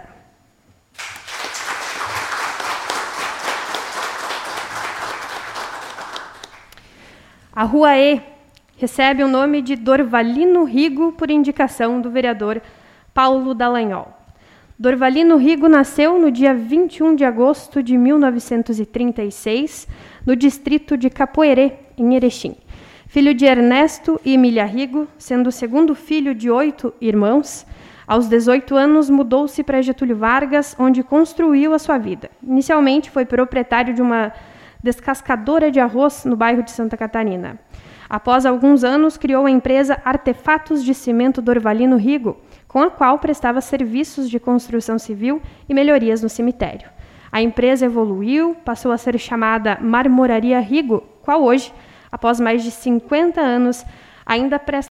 A Rua E recebe o nome de Dorvalino Rigo por indicação do vereador Paulo Dallagnol. Dorvalino Rigo nasceu no dia vinte e um de agosto de mil novecentos e trinta e seis, no distrito de Capoeirê, em Erechim. Filho de Ernesto e Emília Rigo, sendo o segundo filho de oito irmãos, aos dezoito anos mudou-se para Getúlio Vargas, onde construiu a sua vida. Inicialmente foi proprietário de uma descascadora de arroz no bairro de Santa Catarina. Após alguns anos, criou a empresa Artefatos de Cimento Dorvalino Rigo, com a qual prestava serviços de construção civil e melhorias no cemitério. A empresa evoluiu, passou a ser chamada Marmoraria Rigo, qual hoje, após mais de cinquenta anos, ainda presta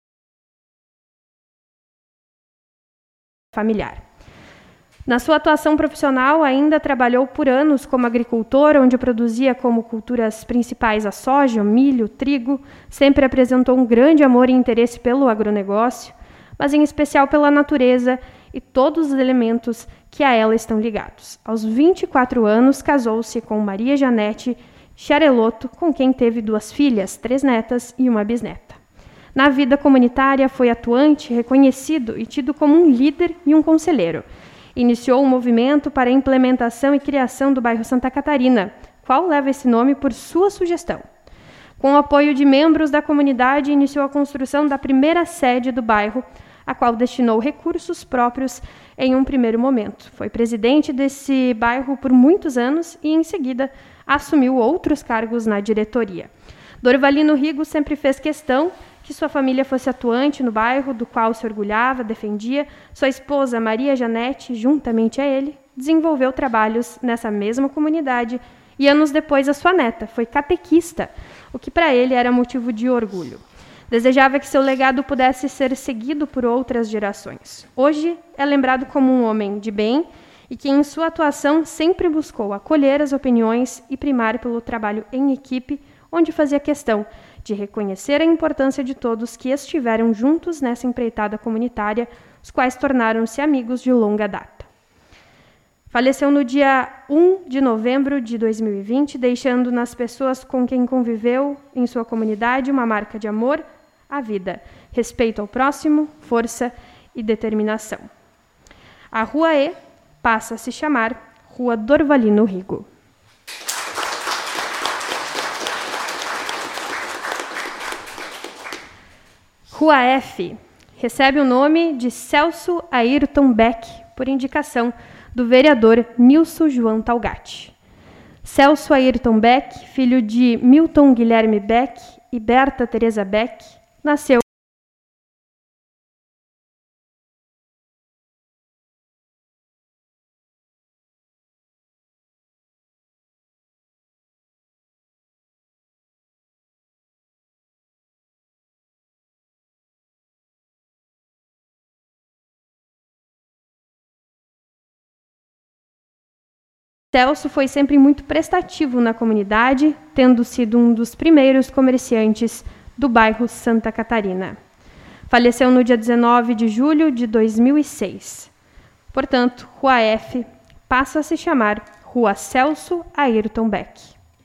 familiar. Na sua atuação profissional, ainda trabalhou por anos como agricultor, onde produzia como culturas principais a soja, o milho, o trigo. Sempre apresentou um grande amor e interesse pelo agronegócio, mas em especial pela natureza e todos os elementos que a ela estão ligados. Aos vinte e quatro anos, casou-se com Maria Janete Charelotto, com quem teve duas filhas, três netas e uma bisneta. Na vida comunitária, foi atuante, reconhecido e tido como um líder e um conselheiro. Iniciou um movimento para a implementação e criação do bairro Santa Catarina, qual leva esse nome por sua sugestão. Com o apoio de membros da comunidade, iniciou a construção da primeira sede do bairro, a qual destinou recursos próprios em um primeiro momento. Foi presidente desse bairro por muitos anos e, em seguida, assumiu outros cargos na diretoria. Dorvalino Rigo sempre fez questão que sua família fosse atuante no bairro, do qual se orgulhava, defendia. Sua esposa, Maria Janete, juntamente a ele, desenvolveu trabalhos nessa mesma comunidade e, anos depois, a sua neta foi catequista, o que para ele era motivo de orgulho. Desejava que seu legado pudesse ser seguido por outras gerações. Hoje é lembrado como um homem de bem e que, em sua atuação, sempre buscou acolher as opiniões e primar pelo trabalho em equipe, onde fazia questão de reconhecer a importância de todos que estiveram juntos nessa empreitada comunitária, os quais tornaram-se amigos de longa data. Faleceu no dia um de novembro de dois mil e vinte, deixando nas pessoas com quem conviveu em sua comunidade uma marca de amor à vida, respeito ao próximo, força e determinação. A Rua E passa a se chamar Rua Dorvalino Rigo. Rua F recebe o nome de Celso Ayrton Beck, por indicação do vereador Nilson João Talgatti. Celso Ayrton Beck, filho de Milton Guilherme Beck e Berta Teresa Beck, nasceu Celso foi sempre muito prestativo na comunidade, tendo sido um dos primeiros comerciantes do bairro Santa Catarina. Faleceu no dia dezenove de julho de dois mil e seis. Portanto, Rua F passa a se chamar Rua Celso Ayrton Beck.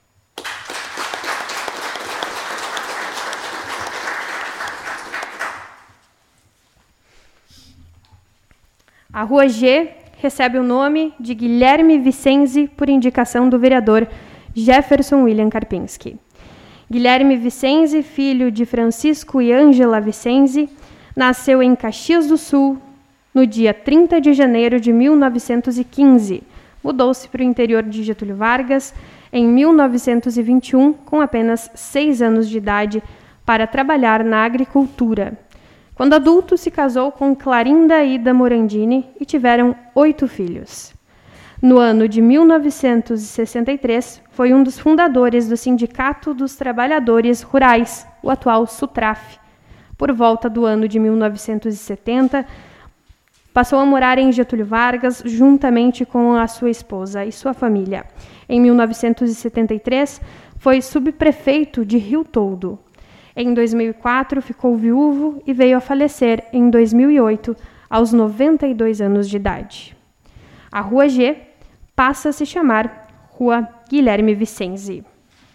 A Rua G recebe o nome de Guilherme Vicenzi por indicação do vereador Jefferson William Karpinski. Guilherme Vicenzi, filho de Francisco e Ângela Vicenzi, nasceu em Caxias do Sul no dia trinta de janeiro de mil novecentos e quinze. Mudou-se para o interior de Getúlio Vargas em mil novecentos e vinte e um, com apenas seis anos de idade, para trabalhar na agricultura. Quando adulto, se casou com Clarinda Ida Morandini e tiveram oito filhos. No ano de mil novecentos e sessenta e três, foi um dos fundadores do Sindicato dos Trabalhadores Rurais, o atual SUTRAF. Por volta do ano de mil novecentos e setenta, passou a morar em Getúlio Vargas, juntamente com a sua esposa e sua família. Em mil novecentos e setenta e três, foi subprefeito de Rio Toldo. Em dois mil e quatro, ficou viúvo e veio a falecer em dois mil e oito, aos noventa e dois anos de idade. A Rua G passa a se chamar Rua Guilherme Vicenzi.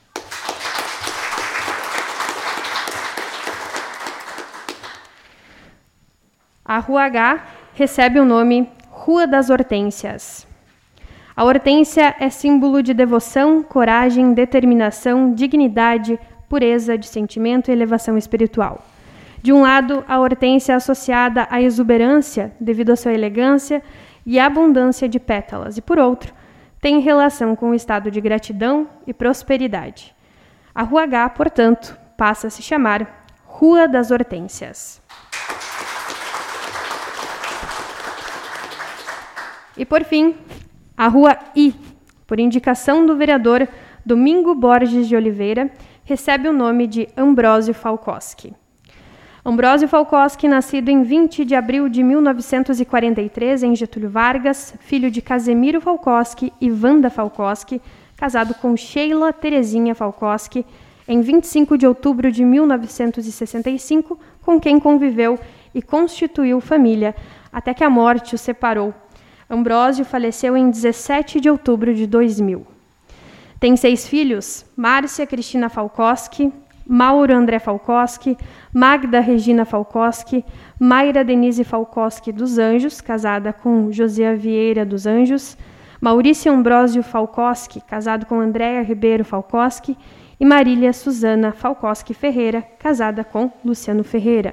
A Rua H recebe o nome Rua das Hortênsias. A hortênsia é símbolo de devoção, coragem, determinação, dignidade, pureza de sentimento e elevação espiritual. De um lado, a hortênsia é associada à exuberância, devido à sua elegância e abundância de pétalas, e por outro, tem relação com o estado de gratidão e prosperidade. A Rua H, portanto, passa a se chamar Rua das Hortênsias. E, por fim, a Rua I, por indicação do vereador Domingo Borges de Oliveira, recebe o nome de Ambrósio Falkowski. Ambrósio Falkowski, nascido em vinte de abril de mil novecentos e quarenta e três, em Getúlio Vargas, filho de Casemiro Falkowski e Wanda Falkowski, casado com Sheila Terezinha Falkowski, em vinte e cinco de outubro de mil novecentos e sessenta e cinco, com quem conviveu e constituiu família, até que a morte o separou. Ambrósio faleceu em dezessete de outubro de dois mil. Tem seis filhos: Márcia Cristina Falkowski, Mauro André Falkowski, Magda Regina Falkowski, Mayra Denise Falkowski dos Anjos, casada com José Vieira dos Anjos, Maurício Ambrósio Falkowski, casado com Andréa Ribeiro Falkowski, e Marília Suzana Falkowski Ferreira, casada com Luciano Ferreira.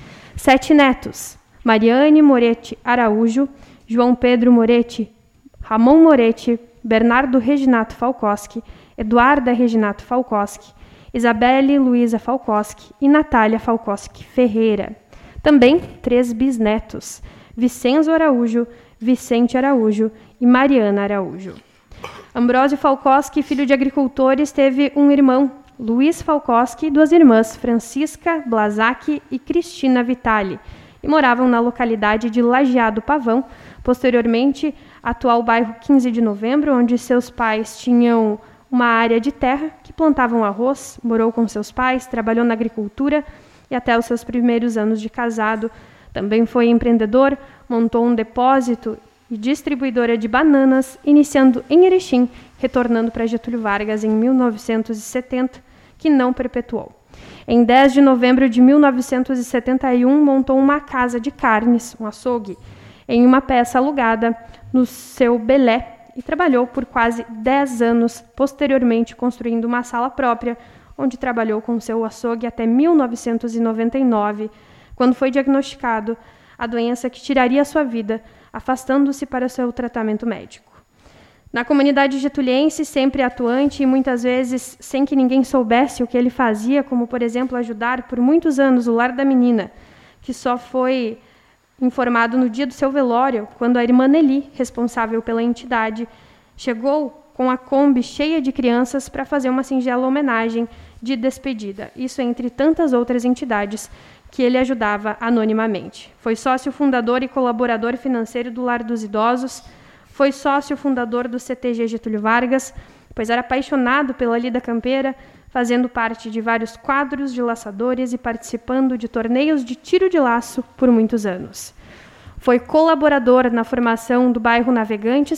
Sete netos: Mariane Moretti Araújo, João Pedro Moretti, Ramon Moretti, Bernardo Reginato Falkowski, Eduarda Reginato Falkowski, Isabelle Luiza Falkowski e Natália Falkowski Ferreira. Também três bisnetos: Vicenzo Araújo, Vicente Araújo e Mariana Araújo. Ambrósio Falkowski, filho de agricultores, teve um irmão, Luiz Falkowski, e duas irmãs, Francisca Blazac e Cristina Vitali, e moravam na localidade de Lajeado Pavão, posteriormente atual bairro quinze de novembro, onde seus pais tinham uma área de terra que plantavam arroz, morou com seus pais, trabalhou na agricultura e até os seus primeiros anos de casado também foi empreendedor, montou um depósito e distribuidora de bananas, iniciando em Erechim, retornando para Getúlio Vargas em mil novecentos e setenta, que não perpetuou. Em dez de novembro de mil novecentos e setenta e um, montou uma casa de carnes, um açougue, em uma peça alugada no seu Belé, e trabalhou por quase dez anos, posteriormente construindo uma sala própria, onde trabalhou com seu açougue até mil novecentos e noventa e nove, quando foi diagnosticado a doença que tiraria sua vida, afastando-se para seu tratamento médico. Na comunidade getuliense, sempre atuante e muitas vezes sem que ninguém soubesse o que ele fazia, como, por exemplo, ajudar por muitos anos o Lar da Menina, que só foi informado no dia do seu velório, quando a irmã Nelly, responsável pela entidade, chegou com a Kombi cheia de crianças para fazer uma singela homenagem de despedida. Isso entre tantas outras entidades que ele ajudava anonimamente. Foi sócio fundador e colaborador financeiro do Lar dos Idosos, foi sócio fundador do C T G Getúlio Vargas, pois era apaixonado pela lida campeira, fazendo parte de vários quadros de laçadores e participando de torneios de tiro de laço por muitos anos. Foi colaborador na formação do bairro Navegantes,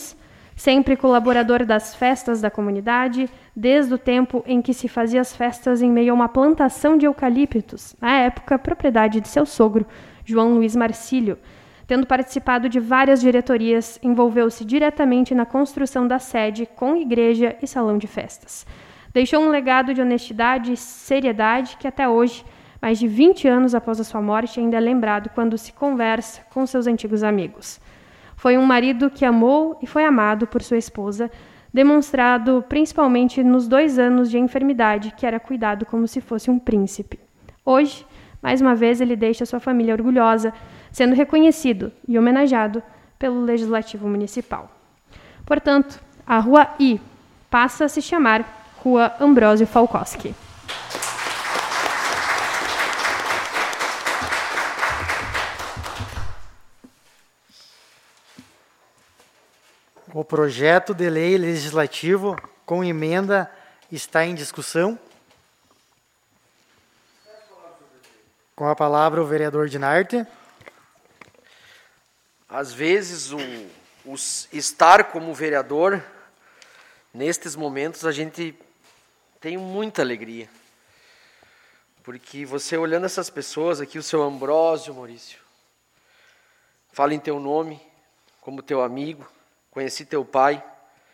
Sempre colaborador das festas da comunidade, desde o tempo em que se fazia as festas em meio a uma plantação de eucaliptos, na época propriedade de seu sogro, João Luiz Marcílio. Tendo participado de várias diretorias, envolveu-se diretamente na construção da sede com igreja e salão de festas. Deixou um legado de honestidade e seriedade que até hoje, mais de vinte anos após a sua morte, ainda é lembrado quando se conversa com seus antigos amigos. Foi um marido que amou e foi amado por sua esposa, demonstrado principalmente nos dois anos de enfermidade, que era cuidado como se fosse um príncipe. Hoje, mais uma vez, ele deixa sua família orgulhosa, sendo reconhecido e homenageado pelo Legislativo Municipal. Portanto, a Rua I passa a se chamar Rua Ambrósio Falkowski. O projeto de lei legislativo com emenda está em discussão. Com a palavra o vereador Dinarte. Às vezes, o, o estar como vereador, nestes momentos, a gente tem muita alegria. Porque você olhando essas pessoas aqui, o seu Ambrósio, Maurício, fala em teu nome, como teu amigo, conheci teu pai.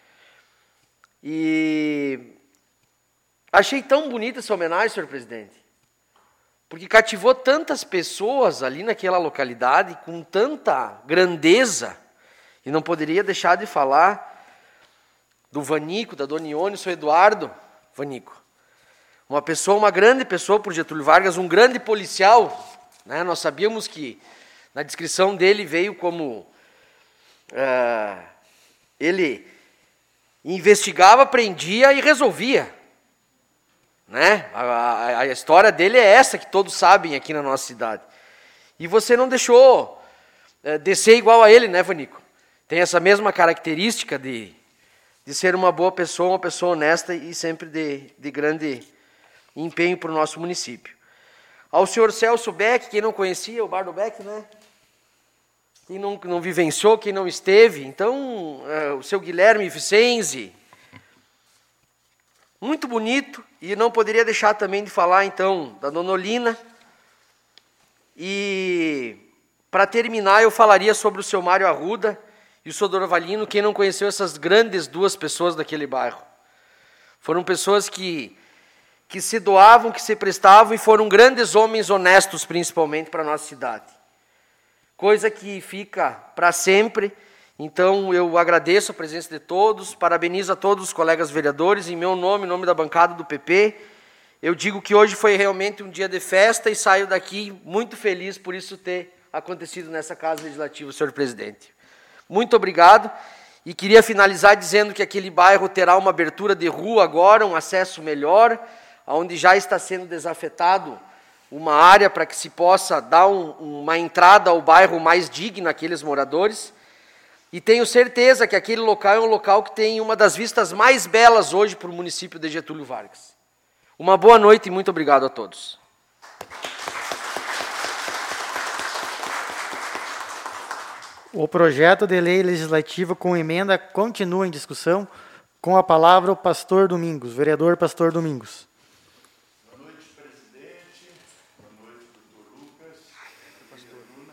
E achei tão bonita essa homenagem, senhor presidente, porque cativou tantas pessoas ali naquela localidade, com tanta grandeza, e não poderia deixar de falar do Vanico, da Dona Ione, o seu Eduardo Vanico. Uma pessoa, uma grande pessoa por Getúlio Vargas, um grande policial, né? Nós sabíamos que na descrição dele veio como uh, ele investigava, prendia e resolvia. Né? A, a, a história dele é essa que todos sabem aqui na nossa cidade. E você não deixou é, descer igual a ele, né, Vanico? Tem essa mesma característica de, de ser uma boa pessoa, uma pessoa honesta e sempre de, de grande empenho para o nosso município. Ao senhor Celso Beck, quem não conhecia, o bar do Beck, né? Quem não, não vivenciou, quem não esteve. Então, é, o seu Guilherme Vicenzi, muito bonito, e não poderia deixar também de falar, então, da Dona Olina. E, para terminar, eu falaria sobre o seu Mário Arruda e o seu Dorvalino, quem não conheceu essas grandes duas pessoas daquele bairro. Foram pessoas que, que se doavam, que se prestavam, e foram grandes homens honestos, principalmente, para a nossa cidade. Coisa que fica para sempre. Então, eu agradeço a presença de todos, parabenizo a todos os colegas vereadores, em meu nome, em nome da bancada do P P. Eu digo que hoje foi realmente um dia de festa e saio daqui muito feliz por isso ter acontecido nessa Casa Legislativa, senhor presidente. Muito obrigado, e queria finalizar dizendo que aquele bairro terá uma abertura de rua agora, um acesso melhor, onde já está sendo desafetado uma área para que se possa dar um, uma entrada ao bairro mais digna àqueles moradores. E tenho certeza que aquele local é um local que tem uma das vistas mais belas hoje para o município de Getúlio Vargas. Uma boa noite e muito obrigado a todos. O projeto de lei legislativa com emenda continua em discussão. Com a palavra o pastor Domingos, vereador Pastor Domingos. Boa noite, presidente. Boa noite, doutor Lucas. Pastor Luna.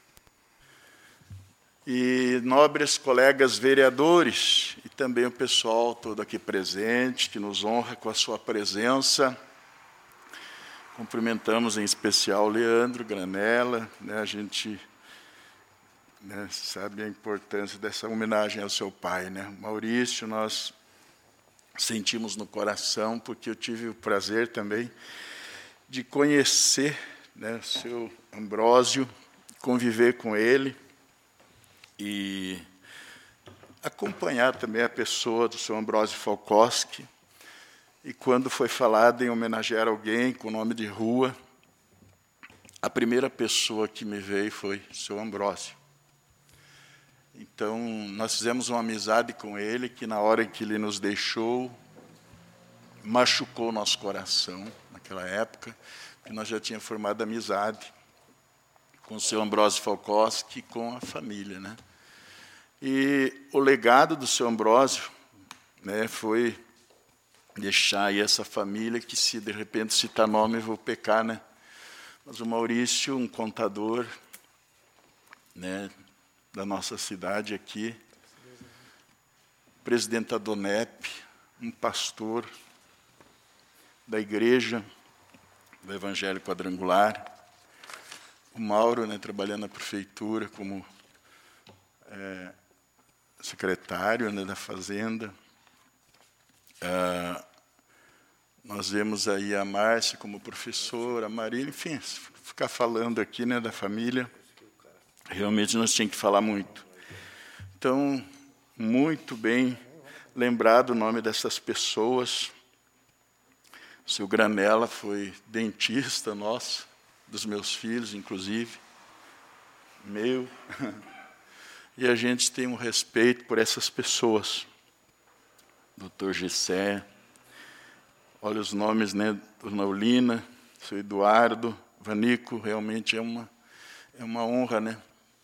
E nobres colegas vereadores, e também o pessoal todo aqui presente, que nos honra com a sua presença. Cumprimentamos em especial o Leandro Granella, né, a gente né, sabe a importância dessa homenagem ao seu pai. Né? Maurício, nós sentimos no coração, porque eu tive o prazer também de conhecer né, o seu Ambrósio, conviver com ele, e acompanhar também a pessoa do seu Ambrósio Falkowski. E quando foi falado em homenagear alguém com o nome de rua, a primeira pessoa que me veio foi o seu Ambrósio. Então, nós fizemos uma amizade com ele, que na hora em que ele nos deixou, machucou nosso coração, naquela época, que nós já tínhamos formado amizade com o seu Ambrósio Falkowski e com a família. Né? E o legado do seu Ambrósio, né, foi deixar aí essa família que, se de repente citar nome, eu vou pecar, né? Mas o Maurício, um contador, né, da nossa cidade aqui, presidente da DONEP, um pastor da igreja do Evangelho Quadrangular, o Mauro, né, trabalhando na prefeitura como é, secretário, né, da Fazenda. Ah, nós vemos aí a Márcia como professora, a Marília, enfim, ficar falando aqui, né, da família, realmente nós tínhamos que falar muito. Então, muito bem lembrado o nome dessas pessoas. O seu Granella foi dentista nosso, dos meus filhos, inclusive, meu. E a gente tem um respeito por essas pessoas. doutor Gessé, olha os nomes, né, Dona Olina, seu Eduardo, Vanico, realmente é uma, é uma honra, né?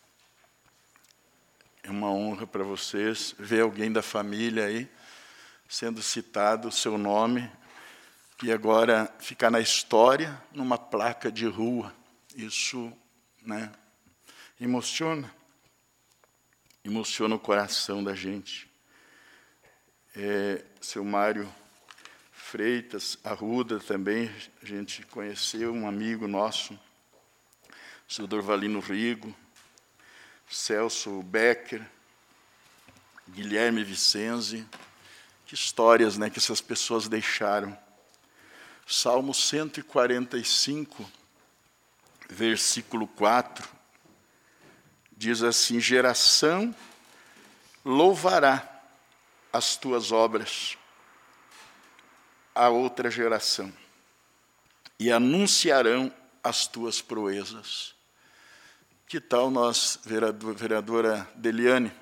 É uma honra para vocês ver alguém da família aí sendo citado o seu nome e agora ficar na história numa placa de rua. Isso, né, emociona, emociona o coração da gente. É, seu Mário Freitas Arruda também, a gente conheceu, um amigo nosso, seu Dorvalino Rigo, Celso Becker, Guilherme Vicenzi, que histórias, né, que essas pessoas deixaram. Salmo cento e quarenta e cinco, versículo quatro, diz assim: geração louvará as tuas obras a outra geração, e anunciarão as tuas proezas. Que tal nós, vereadora Deliane,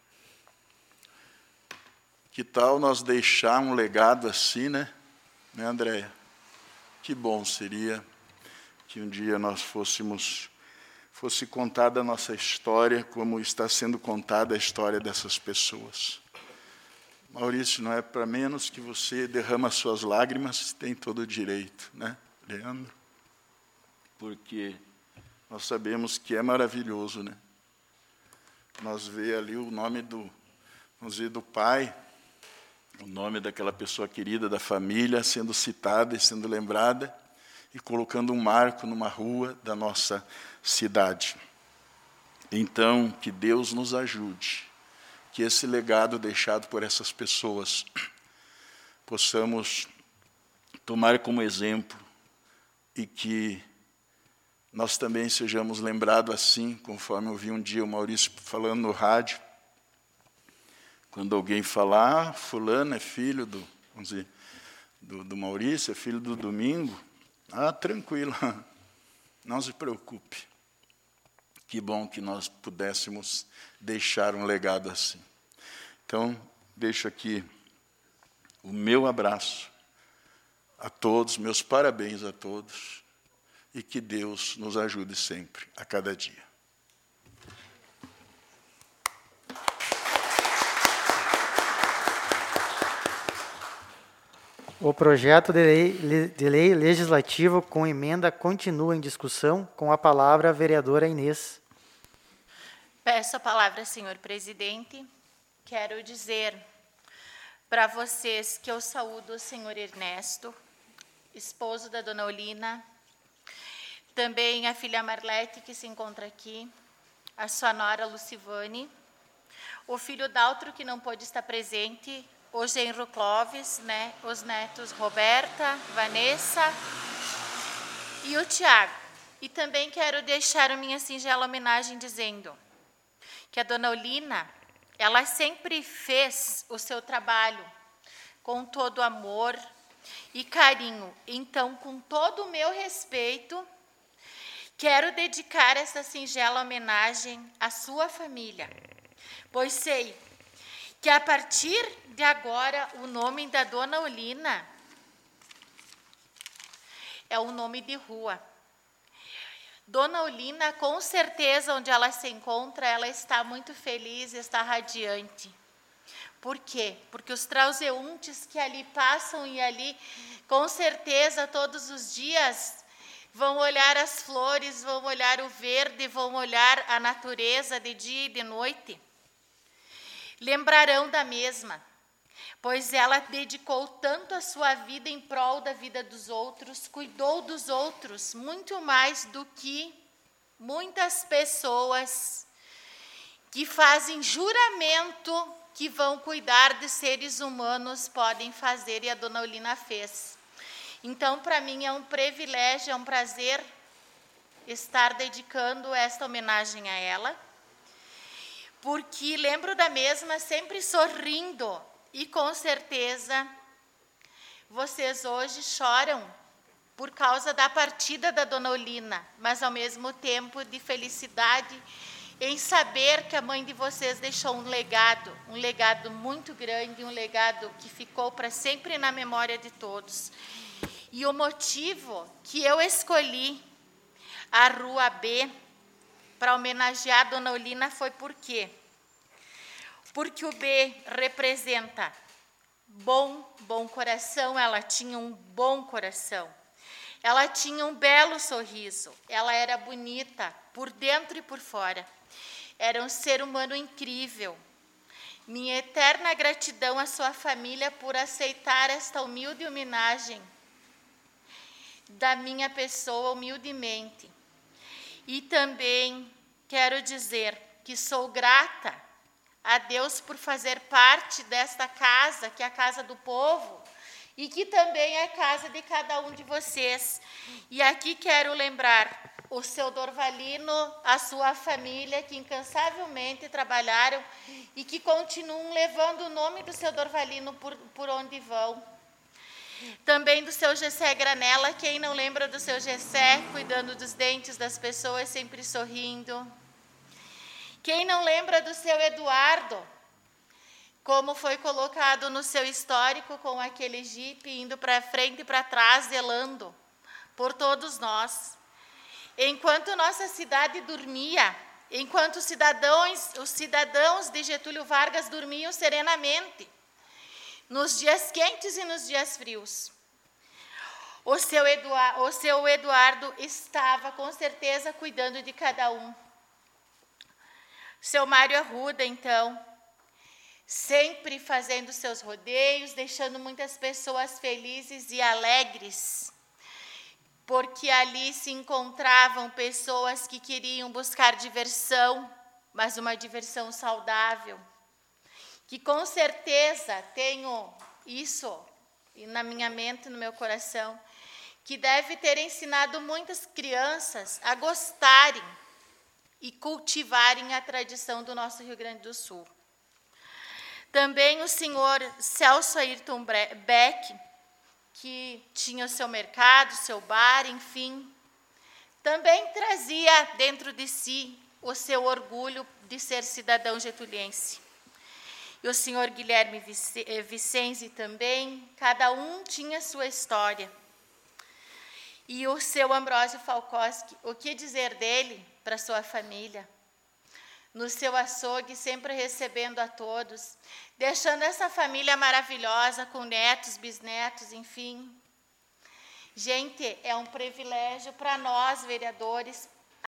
que tal nós deixar um legado assim, né, né, Andréia? Que bom seria que um dia nós fôssemos, fosse contada a nossa história como está sendo contada a história dessas pessoas. Maurício, não é para menos que você derrama suas lágrimas, tem todo o direito, né, Leandro? Porque nós sabemos que é maravilhoso, né? Nós vê ali o nome do, vamos dizer, do pai, o nome daquela pessoa querida da família sendo citada e sendo lembrada e colocando um marco numa rua da nossa cidade. Então, que Deus nos ajude, que esse legado deixado por essas pessoas possamos tomar como exemplo e que nós também sejamos lembrados assim, conforme eu vi um dia o Maurício falando no rádio, quando alguém falar, ah, fulano é filho do, vamos dizer, do, do Maurício, é filho do Domingo, ah, tranquilo, não se preocupe. Que bom que nós pudéssemos deixar um legado assim. Então, deixo aqui o meu abraço a todos, meus parabéns a todos, e que Deus nos ajude sempre, a cada dia. O projeto de lei, de lei legislativo com emenda continua em discussão. Com a palavra, a vereadora Inês. Peço a palavra, senhor presidente. Quero dizer para vocês que eu saúdo o senhor Ernesto, esposo da dona Olina, também a filha Marlete, que se encontra aqui, a sua nora Lucivane, o filho Daltro, que não pôde estar presente, o genro Clóvis, né, os netos Roberta, Vanessa e o Tiago. E também quero deixar a minha singela homenagem dizendo que a dona Olina, ela sempre fez o seu trabalho com todo amor e carinho. Então, com todo o meu respeito, quero dedicar essa singela homenagem à sua família, pois sei que a partir de agora o nome da dona Olina é o nome de rua. Dona Olina, com certeza, onde ela se encontra, ela está muito feliz, está radiante. Por quê? Porque os transeuntes que ali passam e ali, com certeza, todos os dias, vão olhar as flores, vão olhar o verde, vão olhar a natureza de dia e de noite. Lembrarão da mesma, pois ela dedicou tanto a sua vida em prol da vida dos outros, cuidou dos outros, muito mais do que muitas pessoas que fazem juramento que vão cuidar de seres humanos podem fazer, e a Dona Olina fez. Então, para mim, é um privilégio, é um prazer estar dedicando esta homenagem a ela, porque lembro da mesma sempre sorrindo, e com certeza vocês hoje choram por causa da partida da Dona Olina, mas ao mesmo tempo de felicidade em saber que a mãe de vocês deixou um legado, um legado muito grande, um legado que ficou para sempre na memória de todos. E o motivo que eu escolhi a Rua B para homenagear a Dona Olina foi por quê? Porque o B representa bom, bom coração, ela tinha um bom coração. Ela tinha um belo sorriso, ela era bonita por dentro e por fora. Era um ser humano incrível. Minha eterna gratidão à sua família por aceitar esta humilde homenagem da minha pessoa humildemente. E também quero dizer que sou grata a Deus por fazer parte desta casa, que é a casa do povo, e que também é a casa de cada um de vocês. E aqui quero lembrar o seu Dorvalino, a sua família, que incansavelmente trabalharam e que continuam levando o nome do seu Dorvalino por, por onde vão. Também do seu Gessé Granella, quem não lembra do seu Gessé, cuidando dos dentes das pessoas, sempre sorrindo. Quem não lembra do seu Eduardo, como foi colocado no seu histórico com aquele jipe, indo para frente e para trás, zelando por todos nós. Enquanto nossa cidade dormia, enquanto os cidadãos, os cidadãos de Getúlio Vargas dormiam serenamente, nos dias quentes e nos dias frios, o seu, Eduardo, o seu Eduardo estava, com certeza, cuidando de cada um. Seu Mário Arruda, então, sempre fazendo seus rodeios, deixando muitas pessoas felizes e alegres, porque ali se encontravam pessoas que queriam buscar diversão, mas uma diversão saudável, que com certeza tenho isso na minha mente, no meu coração, que deve ter ensinado muitas crianças a gostarem e cultivarem a tradição do nosso Rio Grande do Sul. Também o senhor Celso Ayrton Beck, que tinha o seu mercado, seu bar, enfim, também trazia dentro de si o seu orgulho de ser cidadão getuliense. E o senhor Guilherme Vicenzi também, cada um tinha sua história. E o seu Ambrósio Falkowski, o que dizer dele para sua família? No seu açougue, sempre recebendo a todos, deixando essa família maravilhosa, com netos, bisnetos, enfim. Gente, é um privilégio para nós, vereadores,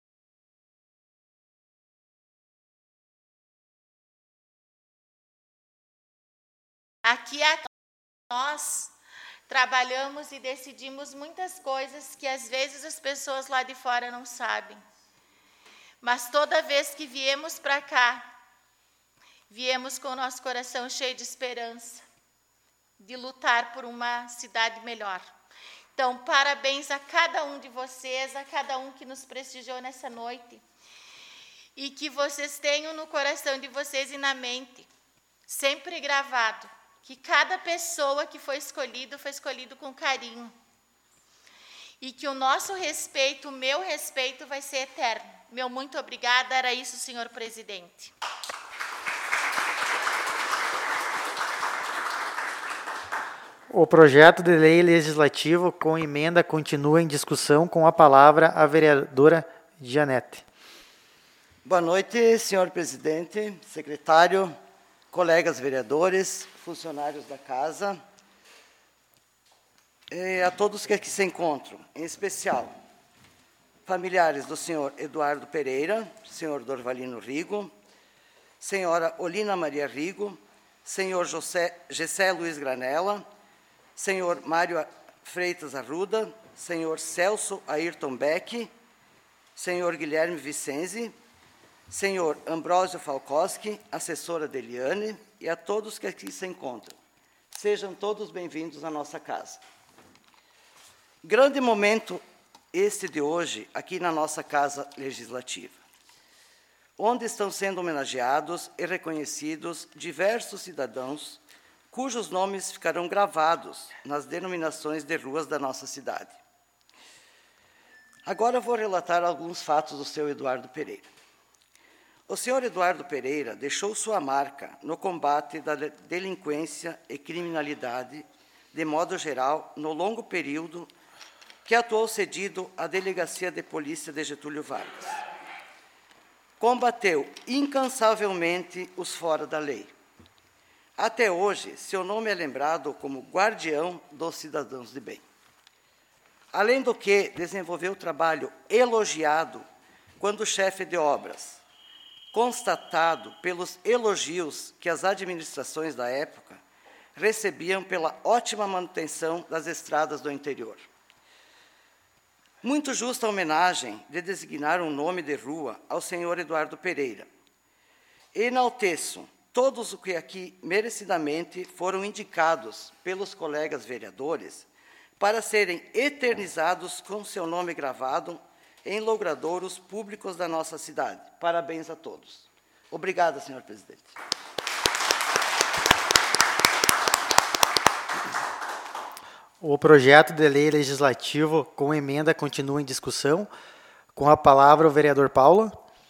aqui nós trabalhamos e decidimos muitas coisas que às vezes as pessoas lá de fora não sabem. Mas toda vez que viemos para cá, viemos com o nosso coração cheio de esperança, de lutar por uma cidade melhor. Então, parabéns a cada um de vocês, a cada um que nos prestigiou nessa noite. E que vocês tenham no coração de vocês e na mente, sempre gravado, que cada pessoa que foi escolhido, foi escolhido com carinho. E que o nosso respeito, o meu respeito, vai ser eterno. Meu muito obrigada, era isso, senhor presidente. O projeto de lei legislativo com emenda continua em discussão. Com a palavra, a vereadora Janete. Boa noite, senhor presidente, secretário, colegas vereadores, funcionários da casa, e a todos que aqui se encontram, em especial familiares do senhor Eduardo Pereira, senhor Dorvalino Rigo, senhora Olina Maria Rigo, senhor José, Gessé Luiz Granella, senhor Mário Freitas Arruda, senhor Celso Ayrton Beck, senhor Guilherme Vicenzi, senhor Ambrósio Falkowski, assessora de Eliane, e a todos que aqui se encontram. Sejam todos bem-vindos à nossa casa. Grande momento este de hoje, aqui na nossa Casa Legislativa, onde estão sendo homenageados e reconhecidos diversos cidadãos cujos nomes ficarão gravados nas denominações de ruas da nossa cidade. Agora vou relatar alguns fatos do senhor Eduardo Pereira. O senhor Eduardo Pereira deixou sua marca no combate da delinquência e criminalidade, de modo geral, no longo período que atuou cedido à Delegacia de Polícia de Getúlio Vargas. Combateu incansavelmente os fora da lei. Até hoje, seu nome é lembrado como guardião dos cidadãos de bem. Além do que, desenvolveu trabalho elogiado quando chefe de obras, constatado pelos elogios que as administrações da época recebiam pela ótima manutenção das estradas do interior. Muito justa a homenagem de designar um nome de rua ao senhor Eduardo Pereira. Enalteço todos os que aqui merecidamente foram indicados pelos colegas vereadores para serem eternizados com seu nome gravado em logradouros públicos da nossa cidade. Parabéns a todos. Obrigado, senhor presidente. O projeto de lei legislativo com emenda continua em discussão. Com a palavra, o vereador Paulo.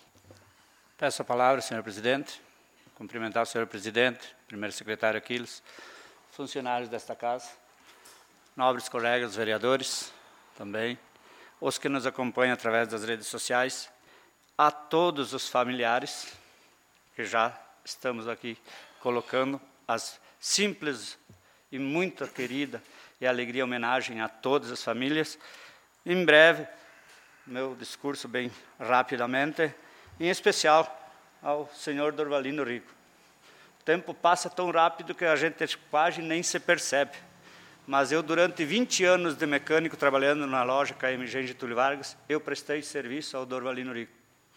Peço a palavra, senhor presidente. Cumprimentar o senhor presidente, primeiro secretário Aquiles, funcionários desta casa, nobres colegas vereadores também, os que nos acompanham através das redes sociais, a todos os familiares, que já estamos aqui colocando as simples e muito querida e alegria homenagem a todas as famílias. Em breve, meu discurso bem rapidamente, em especial ao senhor Dorvalino Rigo. O tempo passa tão rápido que a gente quase nem se percebe. Mas eu, durante vinte anos de mecânico, trabalhando na loja K M G Getúlio Vargas, eu prestei serviço ao Dorvalino Rigo.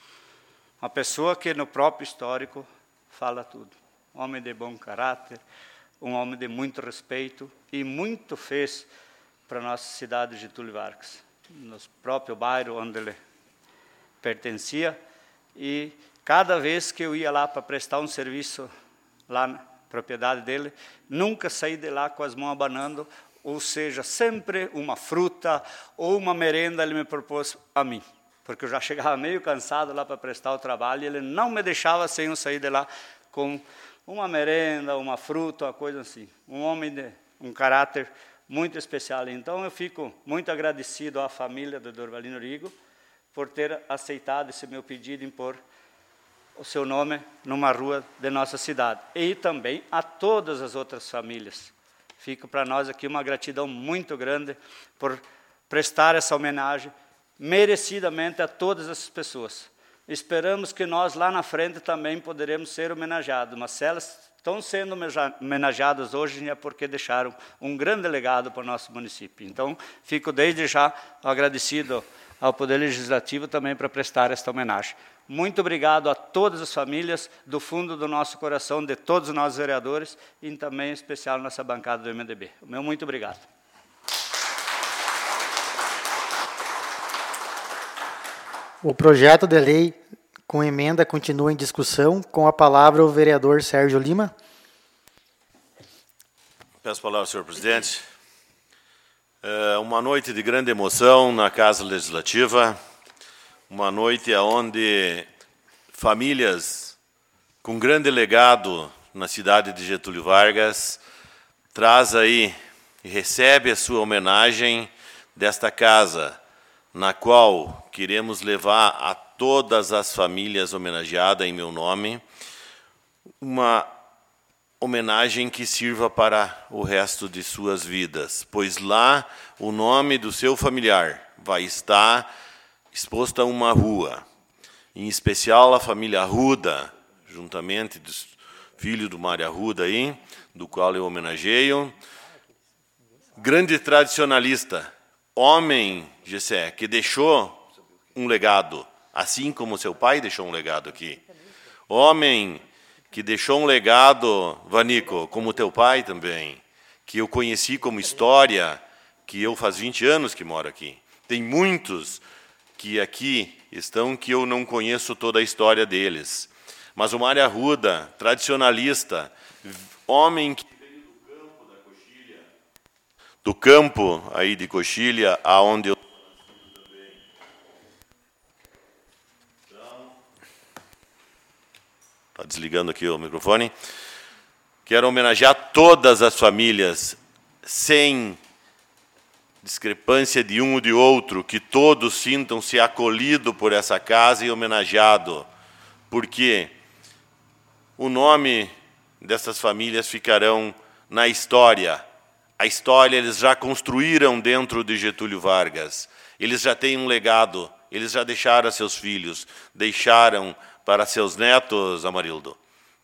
Uma pessoa que no próprio histórico fala tudo. Um homem de bom caráter, um homem de muito respeito e muito fez para a nossa cidade de Getúlio Vargas, no próprio bairro onde ele pertencia. E cada vez que eu ia lá para prestar um serviço lá na propriedade dele, nunca saí de lá com as mãos abanando, ou seja, sempre uma fruta ou uma merenda ele me propôs a mim, porque eu já chegava meio cansado lá para prestar o trabalho e ele não me deixava sem eu sair de lá com uma merenda, uma fruta, uma coisa assim. Um homem de um caráter muito especial. Então, eu fico muito agradecido à família do Dorvalino Rigo por ter aceitado esse meu pedido em pôr o seu nome numa rua de nossa cidade. E também a todas as outras famílias. Fica para nós aqui uma gratidão muito grande por prestar essa homenagem merecidamente a todas essas pessoas. Esperamos que nós lá na frente também poderemos ser homenageados, mas se elas estão sendo homenageadas hoje é porque deixaram um grande legado para o nosso município. Então, fico desde já agradecido ao Poder Legislativo também para prestar esta homenagem. Muito obrigado a todas as famílias, do fundo do nosso coração, de todos nós vereadores, e também em especial nossa bancada do M D B. O meu muito obrigado. O projeto de lei com emenda continua em discussão. Com a palavra, o vereador Sérgio Lima. Peço a palavra, senhor presidente. É uma noite de grande emoção na Casa Legislativa, uma noite onde famílias com grande legado na cidade de Getúlio Vargas traz aí e recebe a sua homenagem desta casa, na qual queremos levar a todas as famílias homenageadas em meu nome uma homenagem que sirva para o resto de suas vidas, pois lá o nome do seu familiar vai estar exposto a uma rua. Em especial a família Arruda, juntamente dos filhos do Mário Arruda aí, do qual eu homenageio. Grande tradicionalista, homem, Gessé, que deixou um legado, assim como seu pai deixou um legado aqui. Homem que deixou um legado, Vanico, como teu pai também, que eu conheci como história, que eu faz vinte anos que moro aqui. Tem muitos que aqui estão que eu não conheço toda a história deles. Mas o Mário Arruda, tradicionalista, homem que veio do campo da Coxilha, do campo aí de Coxilha, aonde eu também. Então, está desligando aqui o microfone. Quero homenagear todas as famílias, sem discrepância de um ou de outro, que todos sintam-se acolhidos por essa casa e homenageados, porque o nome dessas famílias ficarão na história. A história eles já construíram dentro de Getúlio Vargas. Eles já têm um legado, eles já deixaram a seus filhos, deixaram para seus netos, Amarildo.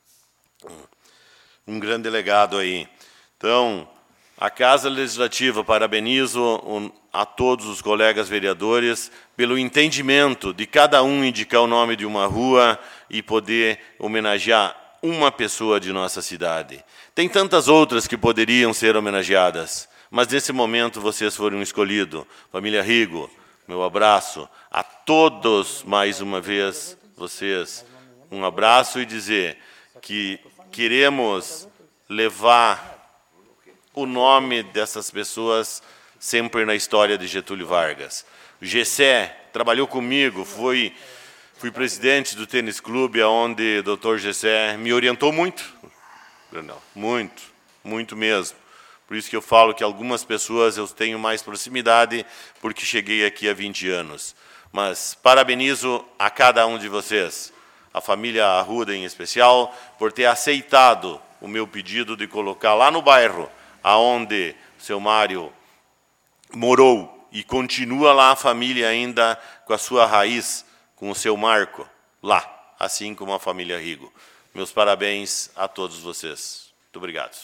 Um grande legado aí. Então, a Casa Legislativa parabenizo a todos os colegas vereadores pelo entendimento de cada um indicar o nome de uma rua e poder homenagear uma pessoa de nossa cidade. Tem tantas outras que poderiam ser homenageadas, mas nesse momento vocês foram escolhidos. Família Rigo, meu abraço. A todos, mais uma vez, vocês, um abraço e dizer que queremos levar o nome dessas pessoas sempre na história de Getúlio Vargas. O Gessé trabalhou comigo, foi, fui presidente do tênis clube, onde o doutor Gessé me orientou muito, muito, muito mesmo. Por isso que eu falo que algumas pessoas eu tenho mais proximidade, porque cheguei aqui há vinte anos. Mas parabenizo a cada um de vocês, a família Arruda em especial, por ter aceitado o meu pedido de colocar lá no bairro, aonde o seu Mário morou, e continua lá a família ainda com a sua raiz, com o seu marco, lá, assim como a família Rigo. Meus parabéns a todos vocês. Muito obrigado.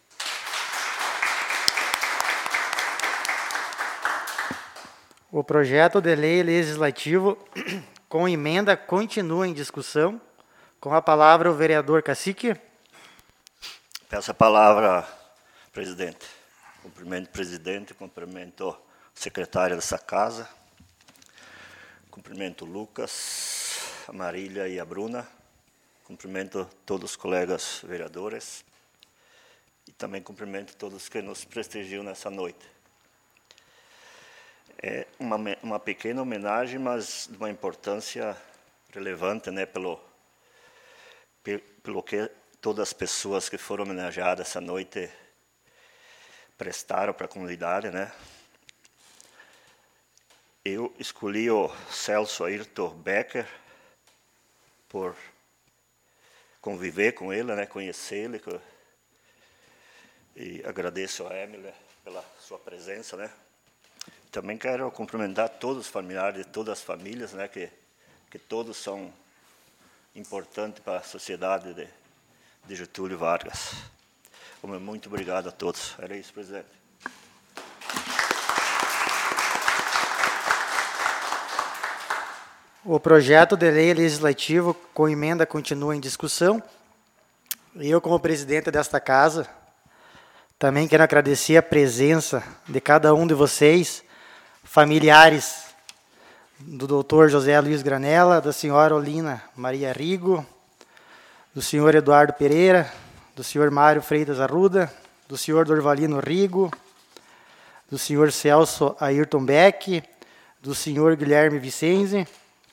O projeto de lei legislativo com emenda continua em discussão. Com a palavra o vereador Cacique. Peço a palavra, presidente. Cumprimento o presidente, cumprimento o secretário dessa casa, cumprimento o Lucas, a Marília e a Bruna, cumprimento todos os colegas vereadores e também cumprimento todos que nos prestigiam nessa noite. É uma, uma pequena homenagem, mas de uma importância relevante, né, pelo, pelo que todas as pessoas que foram homenageadas essa noite prestaram para a comunidade, né? Eu escolhi o Celso Ayrton Becker por conviver com ele, né, conhecê-lo, e agradeço a Emily pela sua presença, né? Também quero cumprimentar todos os familiares de todas as famílias, né, que que todos são importantes para a sociedade de, de Getúlio Vargas. Muito obrigado a todos. Era isso, presidente. O projeto de lei legislativo com emenda continua em discussão. Eu, como presidente desta casa, também quero agradecer a presença de cada um de vocês, familiares do doutor José Luiz Granella, da senhora Olina Maria Rigo, do senhor Eduardo Pereira, do senhor Mário Freitas Arruda, do senhor Dorvalino Rigo, do senhor Celso Ayrton Beck, do senhor Guilherme Vicenzi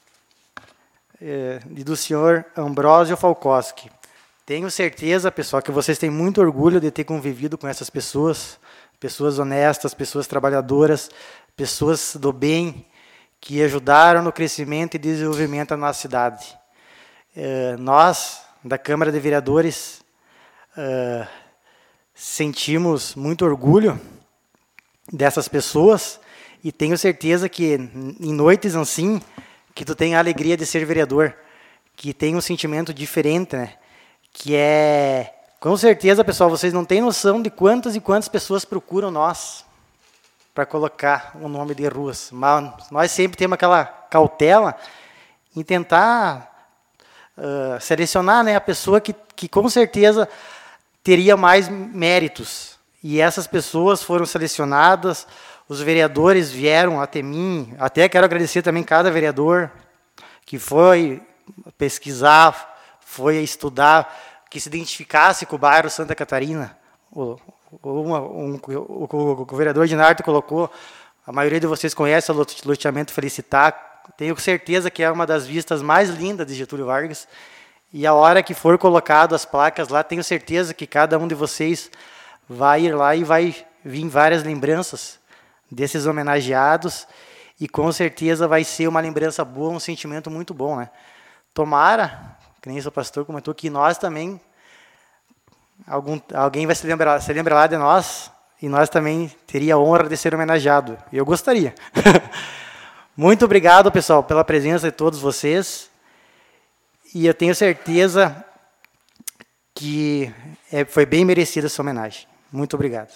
eh, e do senhor Ambrósio Falkowski. Tenho certeza, pessoal, que vocês têm muito orgulho de ter convivido com essas pessoas, pessoas honestas, pessoas trabalhadoras, pessoas do bem, que ajudaram no crescimento e desenvolvimento da nossa cidade. Uh, nós, da Câmara de Vereadores, uh, sentimos muito orgulho dessas pessoas e tenho certeza que em noites assim, que tu tem a alegria de ser vereador, que tem um sentimento diferente, né? Que é, com certeza, pessoal, vocês não têm noção de quantas e quantas pessoas procuram nós para colocar o nome de ruas. Mas nós sempre temos aquela cautela em tentar uh, selecionar, né, a pessoa que, que com certeza teria mais méritos. E essas pessoas foram selecionadas, os vereadores vieram até mim, até quero agradecer também cada vereador que foi pesquisar, foi estudar, que se identificasse com o bairro Santa Catarina. O, Uma, um, o, o, o vereador Dinardo colocou, a maioria de vocês conhece o loteamento Felicitar, tenho certeza que é uma das vistas mais lindas de Getúlio Vargas, e a hora que for colocado as placas lá, tenho certeza que cada um de vocês vai ir lá e vai vir várias lembranças desses homenageados, e com certeza vai ser uma lembrança boa, um sentimento muito bom, né? Tomara, que nem o pastor comentou, que nós também Algum, alguém vai se lembrar, se lembrar lá de nós, e nós também teria a honra de ser homenageado. Eu gostaria. Muito obrigado, pessoal, pela presença de todos vocês. E eu tenho certeza que é, foi bem merecida essa homenagem. Muito obrigado.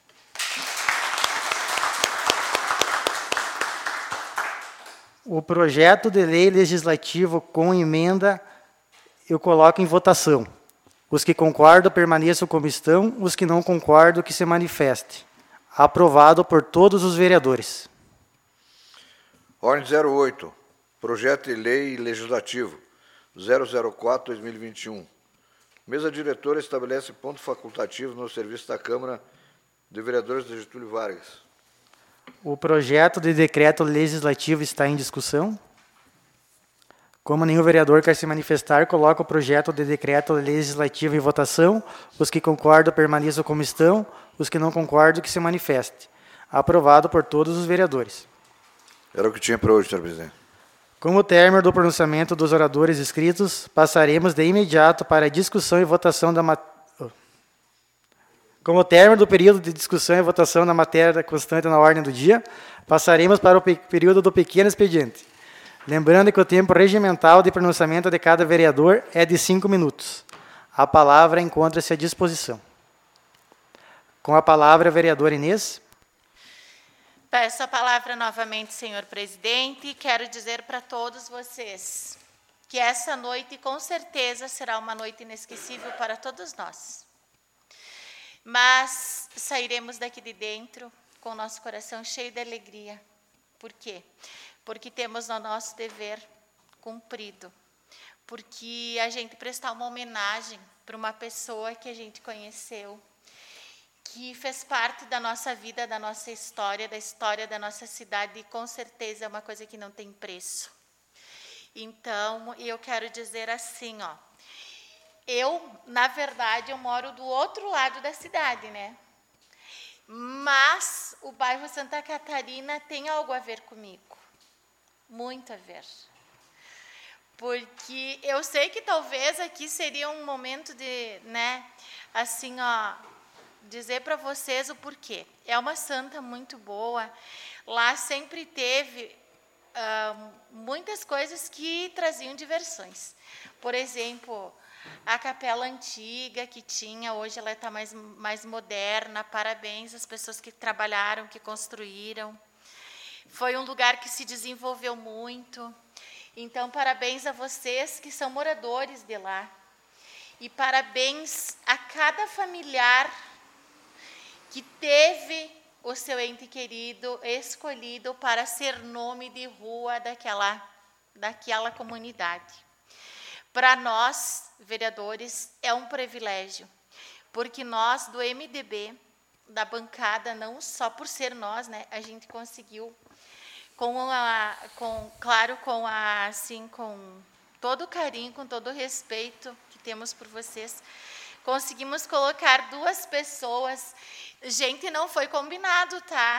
O projeto de lei legislativo com emenda eu coloco em votação. Os que concordam, permaneçam como estão. Os que não concordam, que se manifeste. Aprovado por todos os vereadores. Ordem zero oito. Projeto de Lei Legislativo zero zero quatro barra dois mil e vinte e um. Mesa diretora estabelece ponto facultativo no serviço da Câmara de Vereadores de Getúlio Vargas. O projeto de decreto legislativo está em discussão. Como nenhum vereador quer se manifestar, coloca o projeto de decreto legislativo em votação. Os que concordam, permaneçam como estão. Os que não concordam, que se manifeste. Aprovado por todos os vereadores. Era o que tinha para hoje, senhor presidente. Como término do pronunciamento dos oradores inscritos, passaremos de imediato para a discussão e votação da matéria. Como término do período de discussão e votação da matéria constante na ordem do dia, passaremos para o período do pequeno expediente. Lembrando que o tempo regimental de pronunciamento de cada vereador é de cinco minutos. A palavra encontra-se à disposição. Com a palavra, a vereadora Inês. Peço a palavra novamente, senhor presidente, e quero dizer para todos vocês que essa noite, com certeza, será uma noite inesquecível para todos nós. Mas sairemos daqui de dentro com o nosso coração cheio de alegria. Por quê? Porque temos o nosso dever cumprido. Porque a gente prestar uma homenagem para uma pessoa que a gente conheceu, que fez parte da nossa vida, da nossa história, da história da nossa cidade, e com certeza é uma coisa que não tem preço. Então, eu quero dizer assim, ó, eu, na verdade, eu moro do outro lado da cidade, né? Mas o bairro Santa Catarina tem algo a ver comigo. Muito a ver. Porque eu sei que talvez aqui seria um momento de, né, assim, ó, dizer para vocês o porquê. É uma santa muito boa. Lá sempre teve uh, muitas coisas que traziam diversões. Por exemplo, a capela antiga que tinha, hoje ela está mais, mais moderna. Parabéns às pessoas que trabalharam, que construíram. Foi um lugar que se desenvolveu muito. Então, parabéns a vocês que são moradores de lá. E parabéns a cada familiar que teve o seu ente querido escolhido para ser nome de rua daquela, daquela comunidade. Para nós, vereadores, é um privilégio, porque nós do M D B, da bancada, não só por ser nós, né, a gente conseguiu, com a, com, claro, com a, assim, com todo o carinho, com todo o respeito que temos por vocês, conseguimos colocar duas pessoas. Gente, não foi combinado, tá?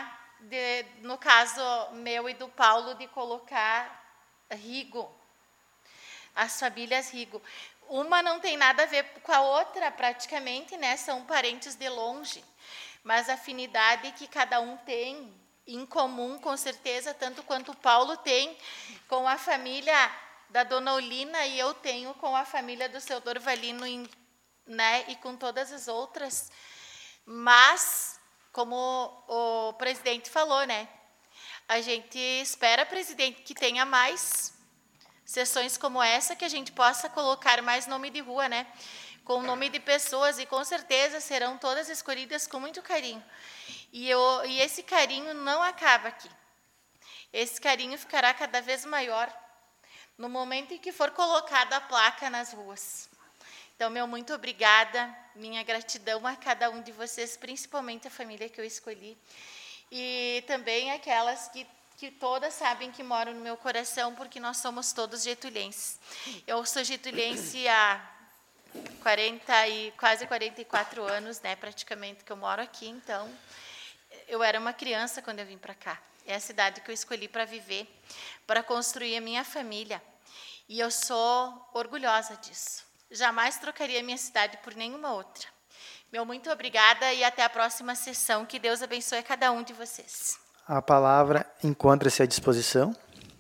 de, no caso meu e do Paulo, de colocar Rigo, as famílias Rigo. Uma não tem nada a ver com a outra, praticamente, né? São parentes de longe, mas a afinidade que cada um tem em comum, com certeza, tanto quanto o Paulo tem com a família da dona Olina e eu tenho com a família do seu Dorvalino, né? E com todas as outras. Mas, como o presidente falou, né? A gente espera, presidente, que tenha mais sessões como essa, que a gente possa colocar mais nome de rua, né? Com nome de pessoas, e com certeza serão todas escolhidas com muito carinho. E, eu, e esse carinho não acaba aqui. Esse carinho ficará cada vez maior no momento em que for colocada a placa nas ruas. Então, meu muito obrigada, minha gratidão a cada um de vocês, principalmente a família que eu escolhi, e também aquelas que, que todas sabem que moram no meu coração, porque nós somos todos getulenses. Eu sou getulense há quarenta e, quase quarenta e quatro anos, né, praticamente, que eu moro aqui, então, eu era uma criança quando eu vim para cá. É a cidade que eu escolhi para viver, para construir a minha família, e eu sou orgulhosa disso. Jamais trocaria a minha cidade por nenhuma outra. Meu muito obrigada e até a próxima sessão. Que Deus abençoe a cada um de vocês. A palavra encontra-se à disposição.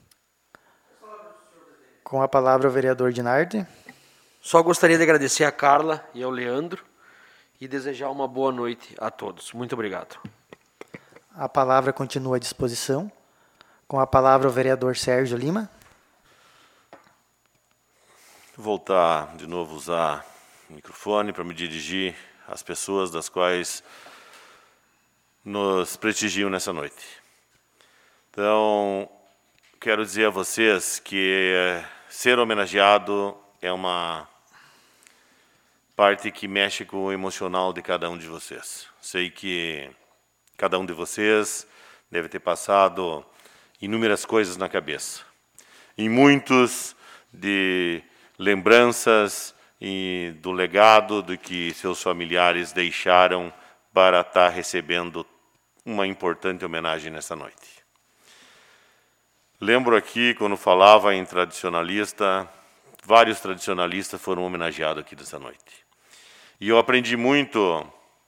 Com a palavra o vereador Dinardi. Só gostaria de agradecer a Carla e ao Leandro e desejar uma boa noite a todos. Muito obrigado. A palavra continua à disposição. Com a palavra o vereador Sérgio Lima. Voltar de novo a usar o microfone para me dirigir às pessoas das quais nos prestigiam nessa noite. Então, quero dizer a vocês que ser homenageado é uma parte que mexe com o emocional de cada um de vocês. Sei que cada um de vocês deve ter passado inúmeras coisas na cabeça. E muitos de lembranças e do legado do que seus familiares deixaram para estar recebendo uma importante homenagem nessa noite. Lembro aqui, quando falava em tradicionalista, vários tradicionalistas foram homenageados aqui nessa noite. E eu aprendi muito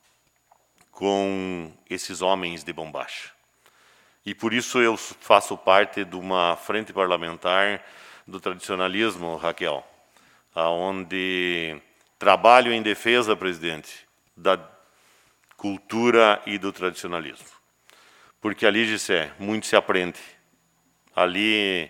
com esses homens de bombacha. E por isso eu faço parte de uma frente parlamentar do tradicionalismo, Raquel, onde trabalho em defesa, presidente, da cultura e do tradicionalismo. Porque ali, Gissé, muito se aprende. Ali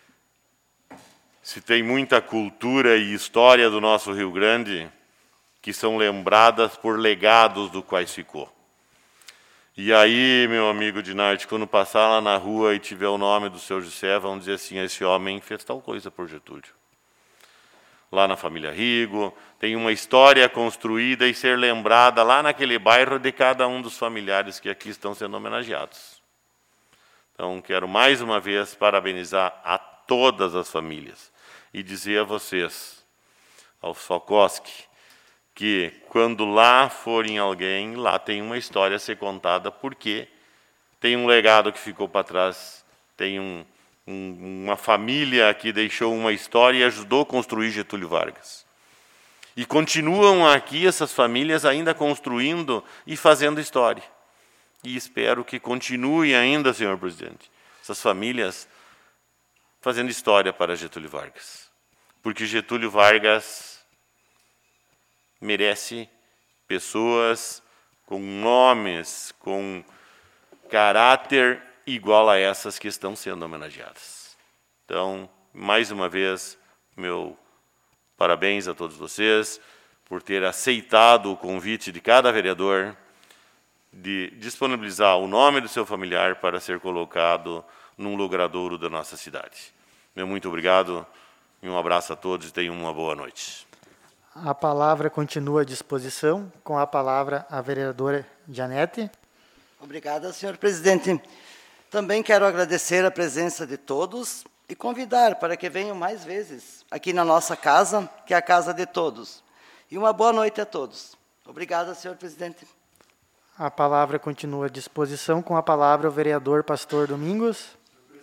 se tem muita cultura e história do nosso Rio Grande que são lembradas por legados do quais ficou. E aí, meu amigo Dinardi, quando passar lá na rua e tiver o nome do seu Gissé, vão dizer assim, esse homem fez tal coisa por Getúlio. Lá na família Rigo, tem uma história construída e ser lembrada lá naquele bairro de cada um dos familiares que aqui estão sendo homenageados. Então, quero mais uma vez parabenizar a todas as famílias e dizer a vocês, ao Sokoski, que quando lá forem alguém, lá tem uma história a ser contada, porque tem um legado que ficou para trás, tem um Um, uma família que deixou uma história e ajudou a construir Getúlio Vargas. E continuam aqui essas famílias ainda construindo e fazendo história. E espero que continue ainda, senhor presidente, essas famílias fazendo história para Getúlio Vargas. Porque Getúlio Vargas merece pessoas com nomes, com caráter igual a essas que estão sendo homenageadas. Então, mais uma vez, meu parabéns a todos vocês por ter aceitado o convite de cada vereador de disponibilizar o nome do seu familiar para ser colocado num logradouro da nossa cidade. Meu muito obrigado e um abraço a todos e tenham uma boa noite. A palavra continua à disposição. Com a palavra a vereadora Janete. Obrigada, senhor presidente. Também quero agradecer a presença de todos e convidar para que venham mais vezes aqui na nossa casa, que é a casa de todos. E uma boa noite a todos. Obrigada, senhor presidente. A palavra continua à disposição. Com a palavra, o vereador Pastor Domingos.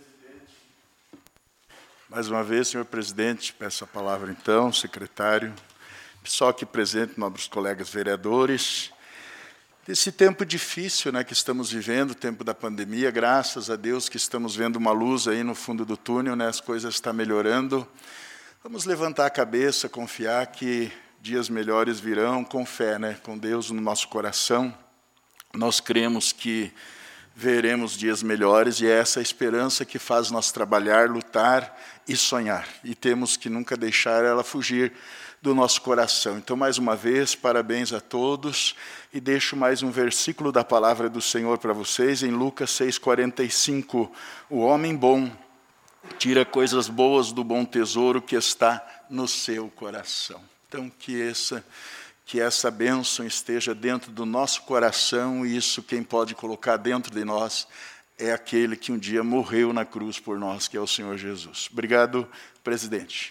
Mais uma vez, senhor presidente, peço a palavra, então, secretário, pessoal aqui presente, nobres colegas vereadores. Desse tempo difícil, né, que estamos vivendo, o tempo da pandemia, graças a Deus que estamos vendo uma luz aí no fundo do túnel, né, as coisas estão melhorando. Vamos levantar a cabeça, confiar que dias melhores virão, com fé, né, com Deus no nosso coração. Nós cremos que veremos dias melhores, e é essa a esperança que faz nós trabalhar, lutar e sonhar. E temos que nunca deixar ela fugir do nosso coração. Então, mais uma vez, parabéns a todos, e deixo mais um versículo da palavra do Senhor para vocês, em Lucas seis, quarenta e cinco. O homem bom tira coisas boas do bom tesouro que está no seu coração. Então, que essa... que essa bênção esteja dentro do nosso coração, e isso quem pode colocar dentro de nós é aquele que um dia morreu na cruz por nós, que é o Senhor Jesus. Obrigado, presidente.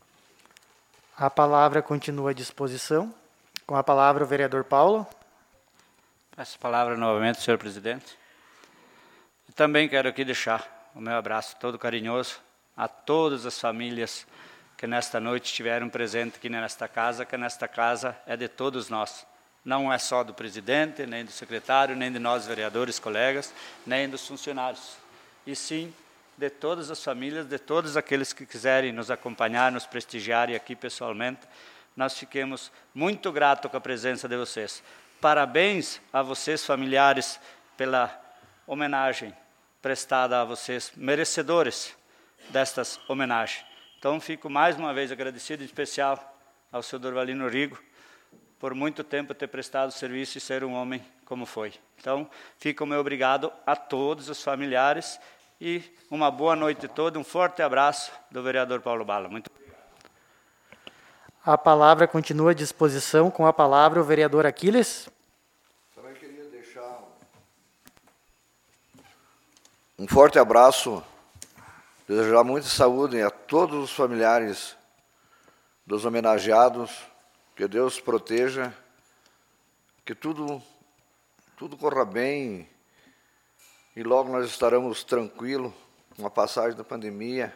A palavra continua à disposição. Com a palavra, o vereador Paulo. Peço a palavra novamente, senhor presidente. E também quero aqui deixar o meu abraço todo carinhoso a todas as famílias que nesta noite estiveram presentes aqui nesta casa, que nesta casa é de todos nós. Não é só do presidente, nem do secretário, nem de nós vereadores, colegas, nem dos funcionários. E sim, de todas as famílias, de todos aqueles que quiserem nos acompanhar, nos prestigiarem aqui pessoalmente. Nós fiquemos muito gratos com a presença de vocês. Parabéns a vocês, familiares, pela homenagem prestada a vocês, merecedores destas homenagens. Então, fico mais uma vez agradecido, em especial ao senhor Dorvalino Rigo, por muito tempo ter prestado serviço e ser um homem como foi. Então, fica o meu obrigado a todos os familiares e uma boa noite toda, um forte abraço do vereador Paulo Bala. Muito obrigado. A palavra continua à disposição. Com a palavra, o vereador Aquiles. Também queria deixar um forte abraço, desejar muita saúde a todos os familiares dos homenageados, que Deus proteja, que tudo, tudo corra bem, e logo nós estaremos tranquilos com a passagem da pandemia.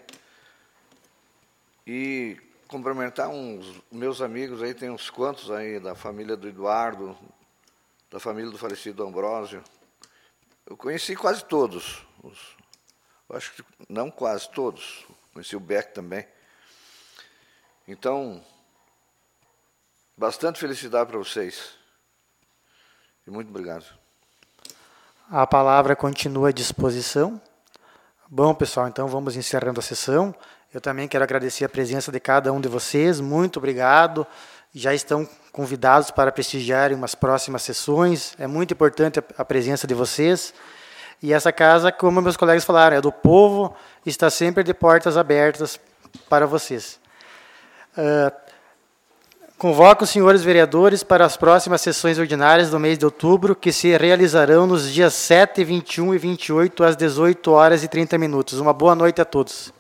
E cumprimentar uns meus amigos aí, tem uns quantos aí, da família do Eduardo, da família do falecido Ambrósio. Eu conheci quase todos, os acho que não quase todos, conheci o Beck também. Então, bastante felicidade para vocês. E muito obrigado. A palavra continua à disposição. Bom, pessoal, então vamos encerrando a sessão. Eu também quero agradecer a presença de cada um de vocês. Muito obrigado. Já estão convidados para prestigiarem umas próximas sessões. É muito importante a presença de vocês. E essa casa, como meus colegas falaram, é do povo, está sempre de portas abertas para vocês. Uh, convoco os senhores vereadores para as próximas sessões ordinárias do mês de outubro, que se realizarão nos dias sete, vinte e um e vinte e oito, às dezoito horas e trinta minutos. Uma boa noite a todos.